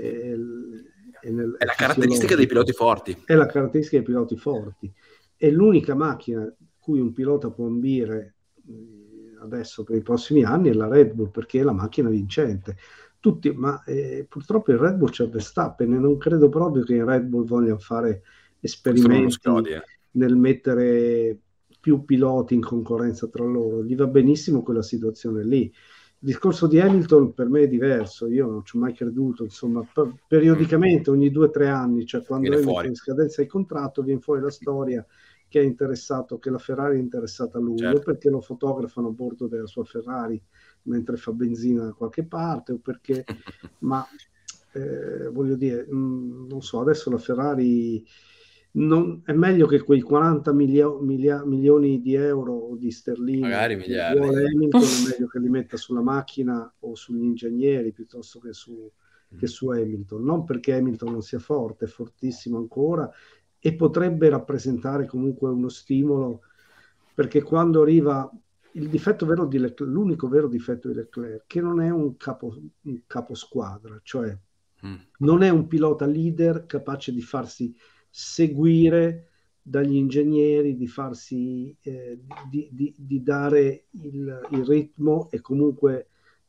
È la caratteristica dei piloti forti. È la caratteristica dei piloti forti. È l'unica macchina cui un pilota può ambire adesso per i prossimi anni, è la Red Bull, perché è la macchina vincente. Ma purtroppo il Red Bull c'è Verstappen e non credo proprio che in Red Bull vogliano fare esperimenti nel mettere più piloti in concorrenza tra loro. Gli va benissimo quella situazione lì. discorso di Hamilton per me è diverso, io non ci ho mai creduto, insomma, periodicamente ogni 2 o 3 anni, cioè quando Viene Hamilton fuori. è in scadenza di contratto, viene fuori la storia che è interessato, che la Ferrari è interessata a lui, Certo. o perché lo fotografano a bordo della sua Ferrari mentre fa benzina da qualche parte, o perché, ma voglio dire, non so, adesso la Ferrari è meglio che quei 40 milioni di euro di sterline Magari che miliardi. vuole Hamilton, è meglio che li metta sulla macchina o sugli ingegneri piuttosto che su Hamilton. Non perché Hamilton non sia forte, è fortissimo ancora e potrebbe rappresentare comunque uno stimolo, perché quando arriva il difetto vero di Leclerc, l'unico vero difetto di Leclerc, che non è un caposquadra, cioè non è un pilota leader capace di farsi seguire dagli ingegneri, di farsi di dare il ritmo e comunque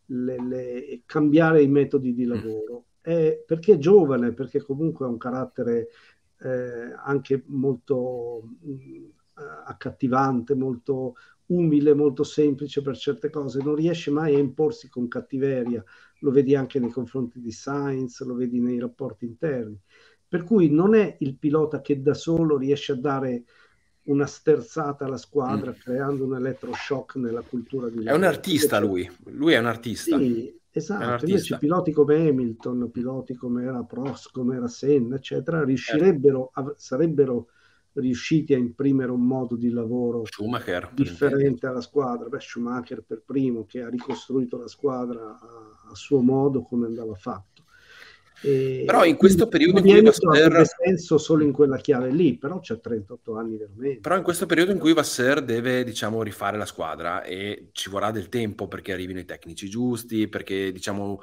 cambiare i metodi di lavoro. Perché è giovane, perché comunque ha un carattere anche molto accattivante, molto umile, molto semplice per certe cose, non riesce mai a imporsi con cattiveria, lo vedi anche nei confronti di Sainz, lo vedi nei rapporti interni. Per cui non è il pilota che da solo riesce a dare una sterzata alla squadra creando un elettroshock nella cultura di È un lavoro. artista lui è un artista. Sì, È un esatto. Invece artista. piloti come Hamilton, piloti come era Prost, come era Senna, eccetera, Certo. sarebbero riusciti a imprimere un modo di lavoro Schumacher, per intenderci. differente alla squadra. Beh, Schumacher per primo, che ha ricostruito la squadra a suo modo come andava fatto. Però in Quindi questo periodo in di cui Hamilton avrebbe Vasseur senso solo in quella chiave lì, però c'ha 38 anni veramente. Però in questo periodo in cui Vasseur deve, diciamo, rifare la squadra e ci vorrà del tempo perché arrivino i tecnici giusti, perché, diciamo,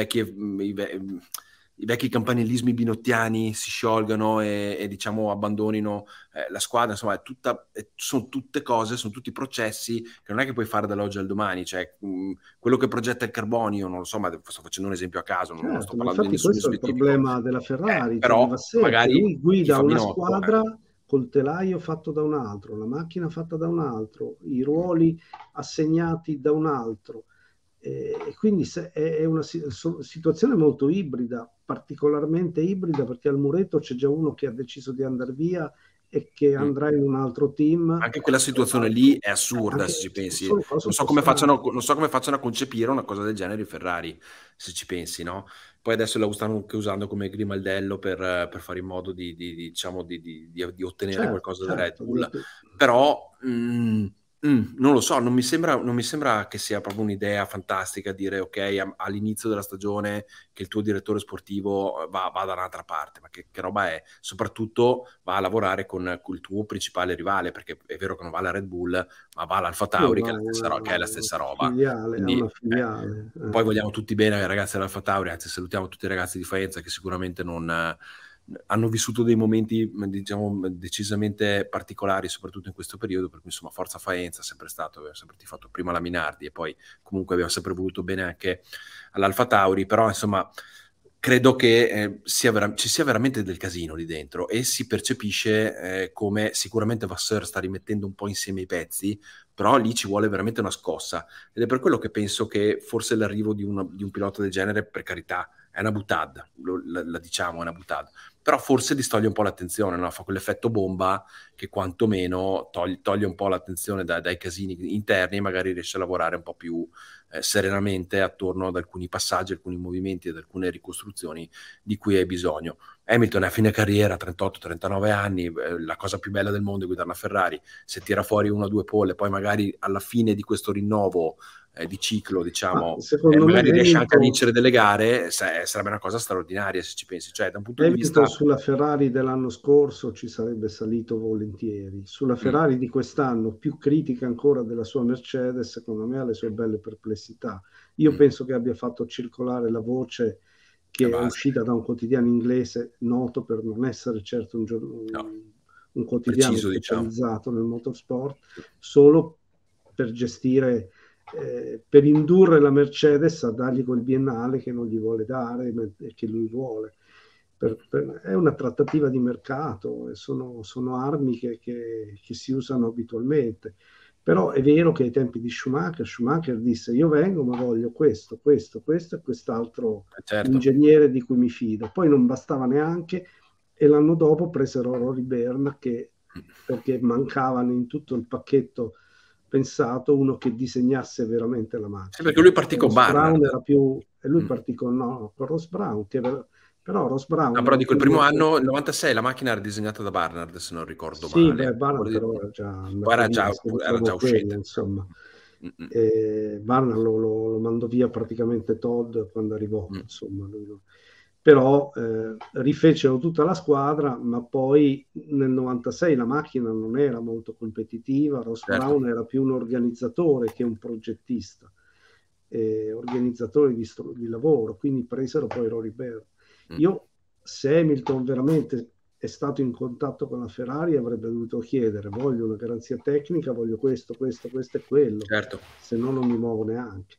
i vecchi campanilismi binottiani si sciolgano diciamo, abbandonino la squadra, insomma, sono tutte cose, sono tutti processi che non è che puoi fare dall'oggi al domani, cioè quello che progetta il Carbonio, non lo so, ma sto facendo un esempio a caso, non sto Certo, ma parlando di infatti nessuno questo è il Mm. specifico, problema della Ferrari, cioè di però Vasseur, che magari lui chi guida fa una binotto, squadra col telaio fatto da un altro, la macchina fatta da un altro, i ruoli assegnati da un altro. E quindi è una situazione molto ibrida, particolarmente ibrida, perché al muretto c'è già uno che ha deciso di andare via e che Mm. andrà in un altro team. Anche quella Tra situazione lì l'altro, è assurda, anche se ci pensi. sono cose Non un so po' come strane. non so come facciano a concepire una cosa del genere i Ferrari, se ci pensi, no? Poi adesso la stanno anche usando come grimaldello per fare in modo diciamo, di ottenere Certo, qualcosa da Red certo. Bull. Però non lo so, non mi sembra che sia proprio un'idea fantastica dire ok, all'inizio della stagione che il tuo direttore sportivo va da un'altra parte, ma che roba è? Soprattutto va a lavorare con il tuo principale rivale, perché è vero che non va alla Red Bull, ma va all'Alfa Sì, Tauri, ma che è la stessa roba. filiale, è Quindi, una filiale. poi vogliamo tutti bene ai ragazzi dell'Alfa Tauri, anzi salutiamo tutti i ragazzi di Faenza che sicuramente non hanno vissuto dei momenti, diciamo, decisamente particolari, soprattutto in questo periodo, per cui insomma Forza Faenza è sempre stato, abbiamo sempre tifato prima la Minardi e poi comunque abbiamo sempre voluto bene anche all'Alfa Tauri, però insomma credo che ci sia veramente del casino lì dentro e si percepisce come sicuramente Vasseur sta rimettendo un po' insieme i pezzi, però lì ci vuole veramente una scossa ed è per quello che penso che forse l'arrivo di un pilota del genere, per carità, è una boutade, la diciamo, è una boutade, però forse distoglie un po' l'attenzione, no? Fa quell'effetto bomba che quantomeno toglie un po' l'attenzione dai casini interni e magari riesce a lavorare un po' più serenamente attorno ad alcuni passaggi, alcuni movimenti ed alcune ricostruzioni di cui hai bisogno. Hamilton è a fine carriera, 38-39 anni, la cosa più bella del mondo è guidare una Ferrari, se tira fuori una o due pole, poi magari alla fine di questo rinnovo di ciclo, Ma diciamo, secondo me magari riesce anche a vincere delle gare, sarebbe una cosa straordinaria se ci pensi, cioè da un punto di Hamilton vista... sulla Ferrari dell'anno scorso ci sarebbe salito volentieri. Sulla Ferrari di quest'anno, più critica ancora della sua Mercedes, secondo me ha le sue belle perplessità. Io penso che abbia fatto circolare la voce che è basta, uscita da un quotidiano inglese noto per non essere certo no, un quotidiano preciso, diciamo. specializzato nel motorsport, solo per gestire, per indurre la Mercedes a dargli quel biennale che non gli vuole dare e che lui vuole. È una trattativa di mercato, sono armi che si usano abitualmente. Però è vero che ai tempi di Schumacher disse io vengo ma voglio questo, questo, questo e quest'altro Certo. ingegnere di cui mi fido. Poi non bastava neanche e l'anno dopo presero Rory Byrne perché mancavano in tutto il pacchetto pensato uno che disegnasse veramente la Sì, perché macchina. lui partì con Ross Brown Barnard. era più... e lui Mm. partì con, no, con Ross Brown, però Ross Brown No, però era dico, il più primo molto... anno, il 96, la macchina era disegnata da Barnard, se non ricordo Sì, beh, male. Barnard però era già Poi andato via, se era già ritrovo quella, uscita. insomma. Mm, mm, Barnard lo mandò via praticamente Todd quando arrivò, mm. insomma. Però rifecero tutta la squadra, ma poi nel 96 la macchina non era molto competitiva, Ross Certo. Brown era più un organizzatore che un progettista, organizzatore di lavoro, quindi presero poi Rory Byrne. Io, se Hamilton veramente è stato in contatto con la Ferrari, avrebbe dovuto chiedere, voglio una garanzia tecnica, voglio questo, questo, questo e quello, Certo. se no non mi muovo neanche.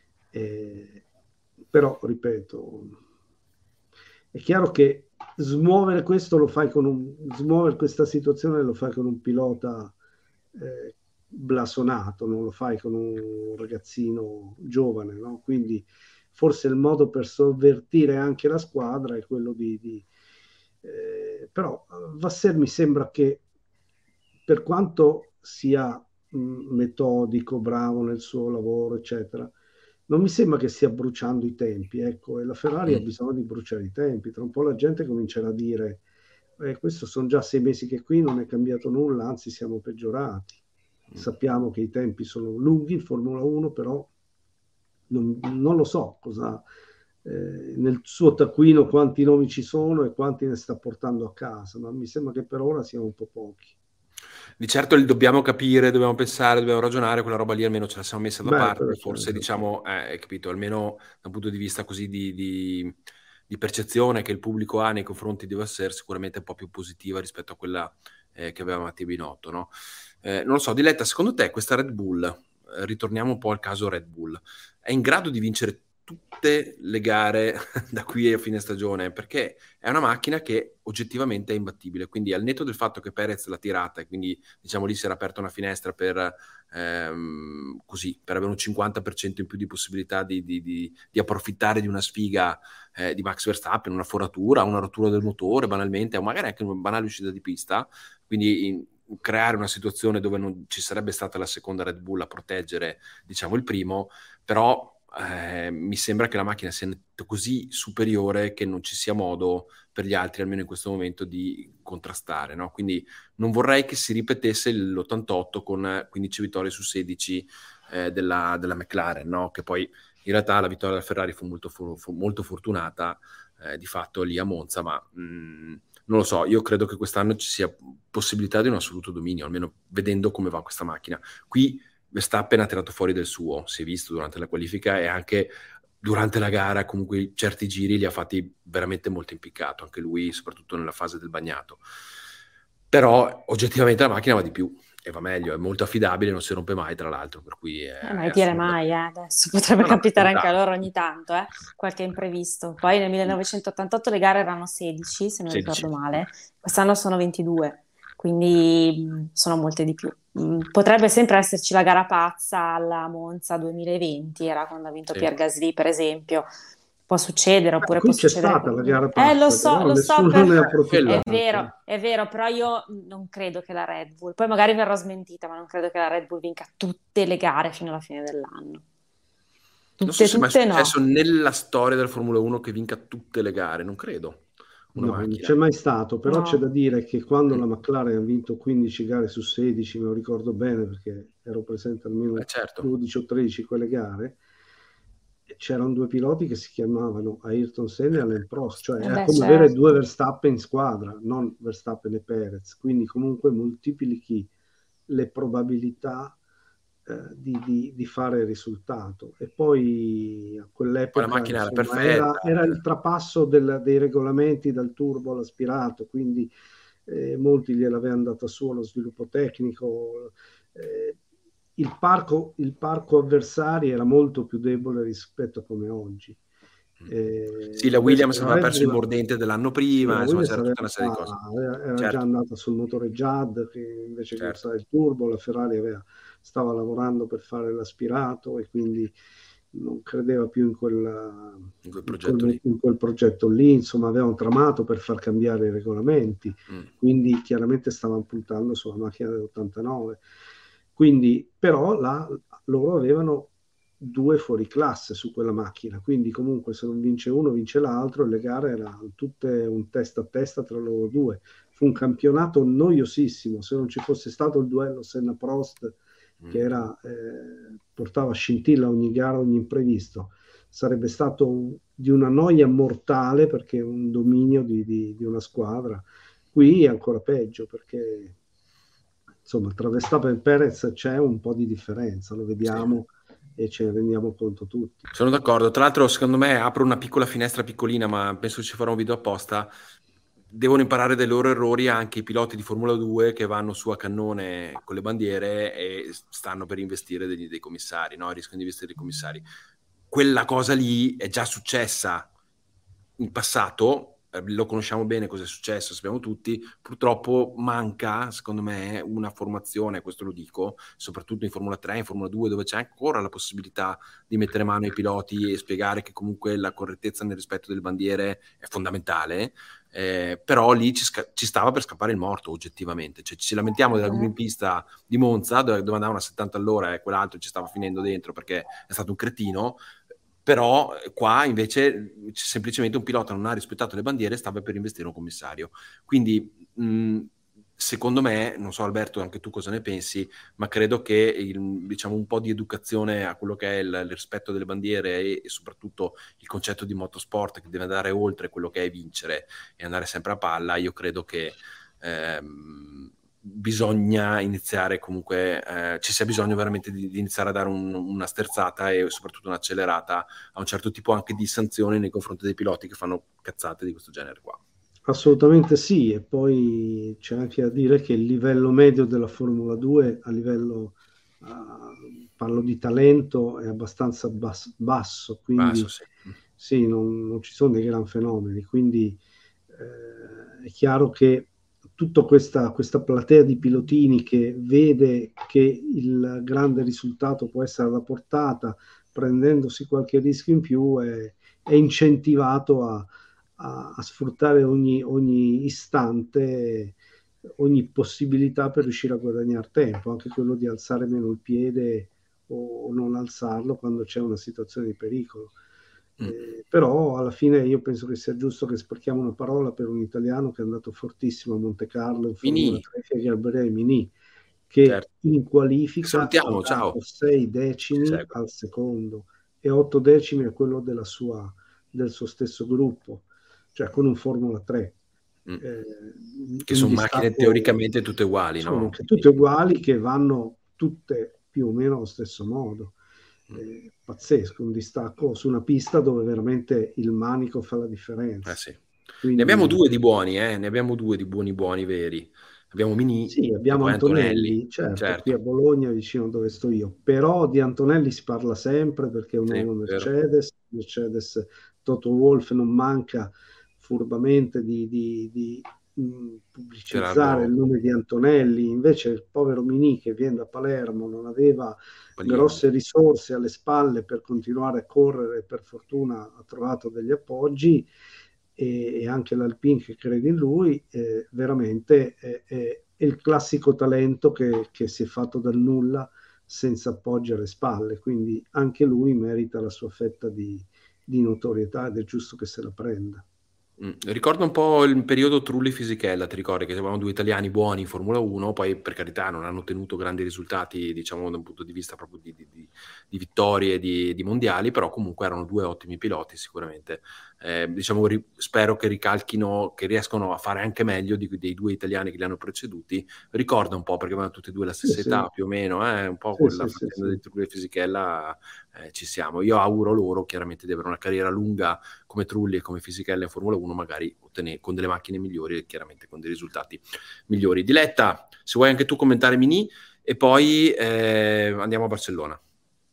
Però, ripeto, è chiaro che smuovere questo lo fai smuovere questa situazione lo fai con un pilota blasonato, non lo fai con un ragazzino giovane, no? Quindi forse il modo per sovvertire anche la squadra è quello però Vasser mi sembra che per quanto sia metodico, bravo nel suo lavoro, eccetera, non mi sembra che stia bruciando i tempi, ecco, e la Ferrari ha bisogno di bruciare i tempi. Tra un po' la gente comincerà a dire, questo sono già 6 mesi che qui non è cambiato nulla, anzi siamo peggiorati. Sappiamo che i tempi sono lunghi in Formula 1, però non lo so nel suo taccuino quanti nomi ci sono e quanti ne sta portando a casa, ma mi sembra che per ora siano un po' pochi. Di certo li dobbiamo capire, dobbiamo pensare, dobbiamo ragionare, quella roba lì almeno ce la siamo messa da Beh, parte, forse certo. diciamo, hai capito, almeno da un punto di vista così di percezione che il pubblico ha nei confronti di Vasser, sicuramente un po' più positiva rispetto a quella che aveva Mattia Binotto, no? Non lo so, Diletta, secondo te questa Red Bull, ritorniamo un po' al caso Red Bull, è in grado di vincere tutte le gare da qui a fine stagione? Perché è una macchina che oggettivamente è imbattibile, quindi al netto del fatto che Perez l'ha tirata e quindi diciamo lì si era aperta una finestra così, per avere un 50% in più di possibilità di approfittare di una sfiga di Max Verstappen, una foratura, una rottura del motore banalmente, o magari anche una banale uscita di pista, quindi creare una situazione dove non ci sarebbe stata la seconda Red Bull a proteggere diciamo il primo, però mi sembra che la macchina sia così superiore che non ci sia modo per gli altri, almeno in questo momento, di contrastare, no? Quindi non vorrei che si ripetesse l'88 con 15 vittorie su 16 della McLaren, no? Che poi in realtà la vittoria della Ferrari fu molto fortunata di fatto lì a Monza, ma non lo so, io credo che quest'anno ci sia possibilità di un assoluto dominio, almeno vedendo come va questa macchina. Qui Verstappen ha tirato fuori del suo, si è visto durante la qualifica e anche durante la gara, comunque certi giri li ha fatti veramente molto impiccato, anche lui, soprattutto nella fase del bagnato. Però oggettivamente la macchina va di più e va meglio, è molto affidabile, non si rompe mai tra l'altro, per cui Mai è dire assurdo. mai, adesso potrebbe No, no, capitare anche a esatto. loro ogni tanto, qualche imprevisto. Poi nel 1988 le gare erano 16, se non 16. ricordo male, quest'anno sono 22, quindi sono molte di più. Potrebbe sempre esserci la gara pazza alla Monza 2020, era quando ha vinto Sì. Pierre Gasly, per esempio. Può succedere, oppure può Qui c'è succedere. stata la gara pazza, però Lo so, nessuno ne ha approfittato. è vero, però io non credo che la Red Bull, poi magari verrò smentita, ma non credo che la Red Bull vinca tutte le gare fino alla fine dell'anno. Non so se è mai Tutte no. successo nella storia della Formula 1 che vinca tutte le gare, non credo. Una No, non macchina. c'è mai stato, però c'è No. da dire che quando Mm. la McLaren ha vinto 15 gare su 16, me lo ricordo bene perché ero presente almeno Certo. 12 o 13 quelle gare, c'erano due piloti che si chiamavano Ayrton Senna e Alain Prost, cioè era come avere due Certo. Verstappen in squadra, non Verstappen e Perez, quindi comunque moltiplichi le probabilità di fare il risultato. E poi a Poi la quell'epoca macchina era insomma, perfetta. era il trapasso dei regolamenti dal turbo all'aspirato, quindi molti gliel'avevano data su allo sviluppo tecnico. Il parco avversari era molto più debole rispetto a come oggi. Sì, la Williams aveva perso il mordente dell'anno prima, insomma Williams c'era tutta una serie di cose. era Certo. già andata sul motore JAD, che invece che Certo. usare il turbo, la Ferrari stava lavorando per fare l'aspirato, e quindi non credeva più in quel progetto lì. Insomma, avevano tramato per far cambiare i regolamenti, quindi chiaramente stavano puntando sulla macchina dell'89. Quindi, però loro avevano due fuoriclasse su quella macchina, quindi comunque se non vince uno vince l'altro, e le gare erano tutte un testa a testa tra loro due. Fu un campionato noiosissimo. Se non ci fosse stato il duello Senna-Prost, che portava scintilla ogni gara, ogni imprevisto, sarebbe stato di una noia mortale, perché un dominio di una squadra. Qui è ancora peggio, perché insomma tra Verstappen e Perez c'è un po' di differenza, lo vediamo. Sì. E ce ne rendiamo conto tutti. Sono d'accordo. Tra l'altro, secondo me, apro una piccola finestra piccolina, ma penso ci farò un video apposta. Devono imparare dai loro errori anche i piloti di Formula 2 che vanno su a cannone con le bandiere e stanno per investire dei commissari, no? Rischiano di investire dei commissari. Quella cosa lì è già successa in passato. Lo conosciamo bene cosa è successo, sappiamo tutti. Purtroppo manca, secondo me, una formazione, questo lo dico, soprattutto in Formula 3, in Formula 2, dove c'è ancora la possibilità di mettere mano ai piloti e spiegare che comunque la correttezza nel rispetto delle bandiere è fondamentale. Però lì ci stava per scappare il morto, oggettivamente. Cioè, ci lamentiamo della guida in pista di Monza, dove andavano a 70 all'ora e quell'altro ci stava finendo dentro perché è stato un cretino. Però qua invece semplicemente un pilota non ha rispettato le bandiere e stava per investire un commissario. Quindi secondo me, non so Alberto anche tu cosa ne pensi, ma credo che diciamo un po' di educazione a quello che è il rispetto delle bandiere e soprattutto il concetto di motorsport, che deve andare oltre quello che è vincere e andare sempre a palla, io credo che bisogna iniziare comunque, ci sia bisogno veramente di iniziare a dare una sterzata e soprattutto un'accelerata a un certo tipo anche di sanzione nei confronti dei piloti che fanno cazzate di questo genere qua. Assolutamente sì, e poi c'è anche da dire che il livello medio della Formula 2 a livello, parlo di talento, è abbastanza basso, quindi sì. Sì, non ci sono dei gran fenomeni, quindi è chiaro che tutta questa platea di pilotini che vede che il grande risultato può essere alla portata, prendendosi qualche rischio in più, è incentivato a sfruttare ogni istante, ogni possibilità per riuscire a guadagnare tempo, anche quello di alzare meno il piede o non alzarlo quando c'è una situazione di pericolo. Però alla fine io penso che sia giusto che sprechiamo una parola per un italiano che è andato fortissimo a Monte Carlo in Formula 3, che è Gabriele Mini, che in qualifica salutiamo, ha ciao. dato 6 decimi al secondo e 8 decimi a quello del suo stesso gruppo, cioè con un Formula 3. Che sono macchine teoricamente tutte uguali, no? Tutte uguali, che vanno tutte più o meno allo stesso modo. Pazzesco, un distacco su una pista dove veramente il manico fa la differenza. Sì. Quindi... Ne abbiamo due di buoni, ne abbiamo due di buoni veri. Abbiamo Mini, sì, abbiamo Antonelli, certo, qui a Bologna, vicino dove sto io. Però di Antonelli si parla sempre perché è un uomo Mercedes, Toto Wolff non manca furbamente di pubblicizzare il nome di Antonelli. Invece il povero Mini, che viene da Palermo, non aveva grosse risorse alle spalle per continuare a correre, per fortuna ha trovato degli appoggi, e anche l'Alpine che crede in lui. Veramente è il classico talento che si è fatto dal nulla senza appoggi alle spalle, quindi anche lui merita la sua fetta di notorietà ed è giusto che se la prenda. Ricorda un po' il periodo Trulli-Fisichella, ti ricordi che avevamo due italiani buoni in Formula 1, poi per carità non hanno ottenuto grandi risultati, diciamo da un punto di vista proprio di vittorie e di mondiali, però comunque erano due ottimi piloti sicuramente. Diciamo, spero che ricalchino, che riescano a fare anche meglio dei due italiani che li hanno preceduti. Ricorda un po', perché avevano tutti e due la stessa età più o meno, un po' quella faccenda di Trulli e Fisichella. Ci siamo. Io auguro loro chiaramente di avere una carriera lunga come Trulli e come Fisichella in Formula 1, magari con delle macchine migliori e chiaramente con dei risultati migliori. Diletta, se vuoi anche tu commentare Mini, e poi andiamo a Barcellona.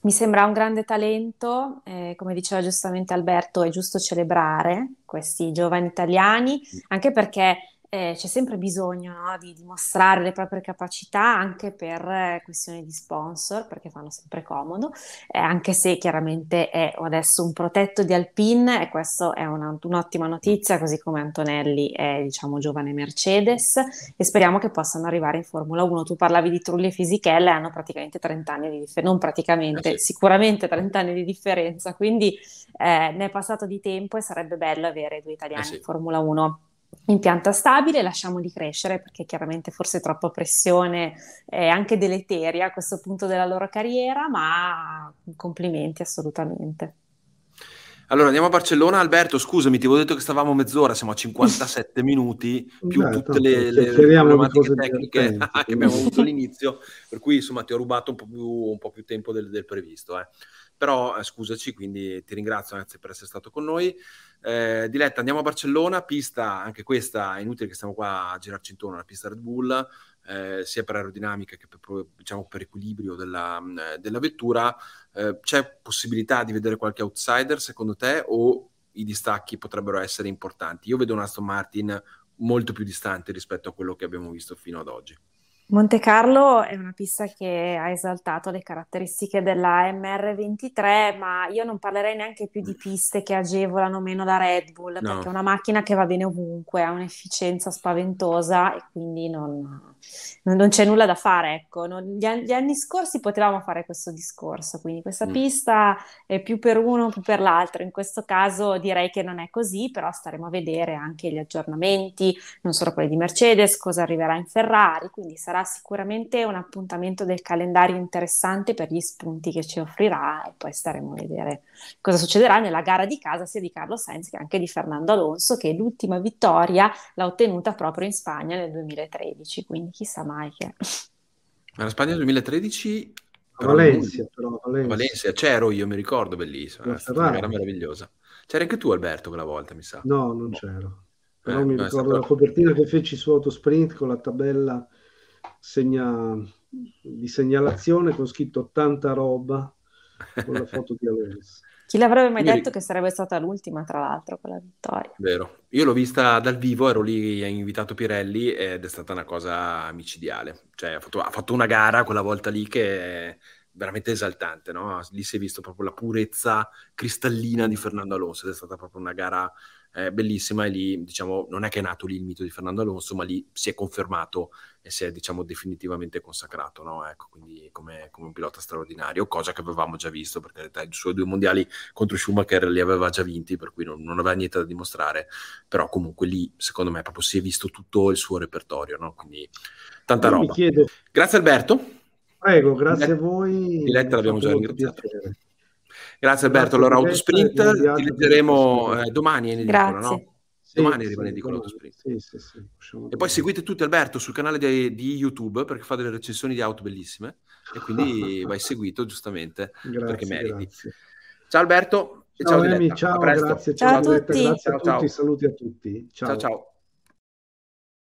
Mi sembra un grande talento, come diceva giustamente Alberto, è giusto celebrare questi giovani italiani, anche perché c'è sempre bisogno, no, di dimostrare le proprie capacità anche per questioni di sponsor, perché fanno sempre comodo, anche se chiaramente è adesso un protetto di Alpine e questo è un'ottima notizia, così come Antonelli è, diciamo, giovane Mercedes e speriamo che possano arrivare in Formula 1. Tu parlavi di Trulli e Fisichella e hanno praticamente 30 anni di differenza, non praticamente, Sì. sicuramente 30 anni di differenza, quindi ne è passato di tempo e sarebbe bello avere due italiani Sì. in Formula 1 in pianta stabile, lasciamoli crescere perché chiaramente forse troppa pressione è anche deleteria a questo punto della loro carriera, ma complimenti assolutamente. Allora andiamo a Barcellona. Alberto, scusami, ti avevo detto che stavamo mezz'ora, siamo a 57 minuti, più tutte le chiacchieriamo di problematiche cose tecniche divertenti, che abbiamo avuto all'inizio, per cui insomma ti ho rubato un po' più tempo del previsto. Però scusaci, quindi ti ringrazio anzi per essere stato con noi. Diletta, andiamo a Barcellona, pista, anche questa, è inutile che stiamo qua a girarci intorno, la pista Red Bull, sia per aerodinamica che per, diciamo, per equilibrio della vettura. C'è possibilità di vedere qualche outsider secondo te o i distacchi potrebbero essere importanti? Io vedo un Aston Martin molto più distante rispetto a quello che abbiamo visto fino ad oggi. Monte Carlo è una pista che ha esaltato le caratteristiche della MR23, ma io non parlerei neanche più di piste che agevolano meno la Red Bull, No. perché è una macchina che va bene ovunque, ha un'efficienza spaventosa e quindi non c'è nulla da fare. Ecco. Gli anni scorsi potevamo fare questo discorso, quindi questa pista è più per uno, più per l'altro. In questo caso direi che non è così, però staremo a vedere anche gli aggiornamenti, non solo quelli di Mercedes, cosa arriverà in Ferrari, quindi sarà sicuramente un appuntamento del calendario interessante per gli spunti che ci offrirà e poi staremo a vedere cosa succederà nella gara di casa sia di Carlos Sainz che anche di Fernando Alonso, che l'ultima vittoria l'ha ottenuta proprio in Spagna nel 2013, quindi chissà mai che... Ma la Spagna 2013? A Valencia, però a Valencia, c'ero io, mi ricordo, bellissima, è stata una gara Ferrari. meravigliosa. C'eri anche tu Alberto quella volta, mi sa. No, non c'ero. Però mi no, è ricordo la stato... copertina che feci su Autosprint con la tabella di segnalazione con scritto tanta roba con la foto di Alonso. Chi l'avrebbe mai Io detto che sarebbe stata l'ultima, tra l'altro, quella vittoria? Vero. Io l'ho vista dal vivo, ero lì, ha invitato Pirelli ed è stata una cosa micidiale. Cioè, ha fatto una gara quella volta lì che è veramente esaltante, no? Lì si è visto proprio la purezza cristallina di Fernando Alonso ed è stata proprio una gara bellissima e lì, diciamo, non è che è nato lì il mito di Fernando Alonso, ma lì si è confermato e si è, diciamo, definitivamente consacrato, no? Ecco, quindi come un pilota straordinario, cosa che avevamo già visto, perché i suoi 2 mondiali contro Schumacher li aveva già vinti, per cui non aveva niente da dimostrare, però comunque lì, secondo me, proprio si è visto tutto il suo repertorio, no? Quindi tanta Io roba. mi chiedo... Grazie Alberto. Prego, grazie a voi. Diletta l'abbiamo già ringraziato. Piacere. Grazie Alberto. Allora, Autosprint ti leggeremo domani in edicola, Grazie. no? Domani arriva in edicola Autosprint. Sì. E poi seguite tutti Alberto sul canale di YouTube perché fa delle recensioni di auto bellissime e quindi vai seguito giustamente perché meriti. Grazie. Ciao Alberto e ciao Diletta. Ciao, a presto. grazie. Ciao a tutti. Grazie a tutti, Ciao. saluti a tutti. Ciao.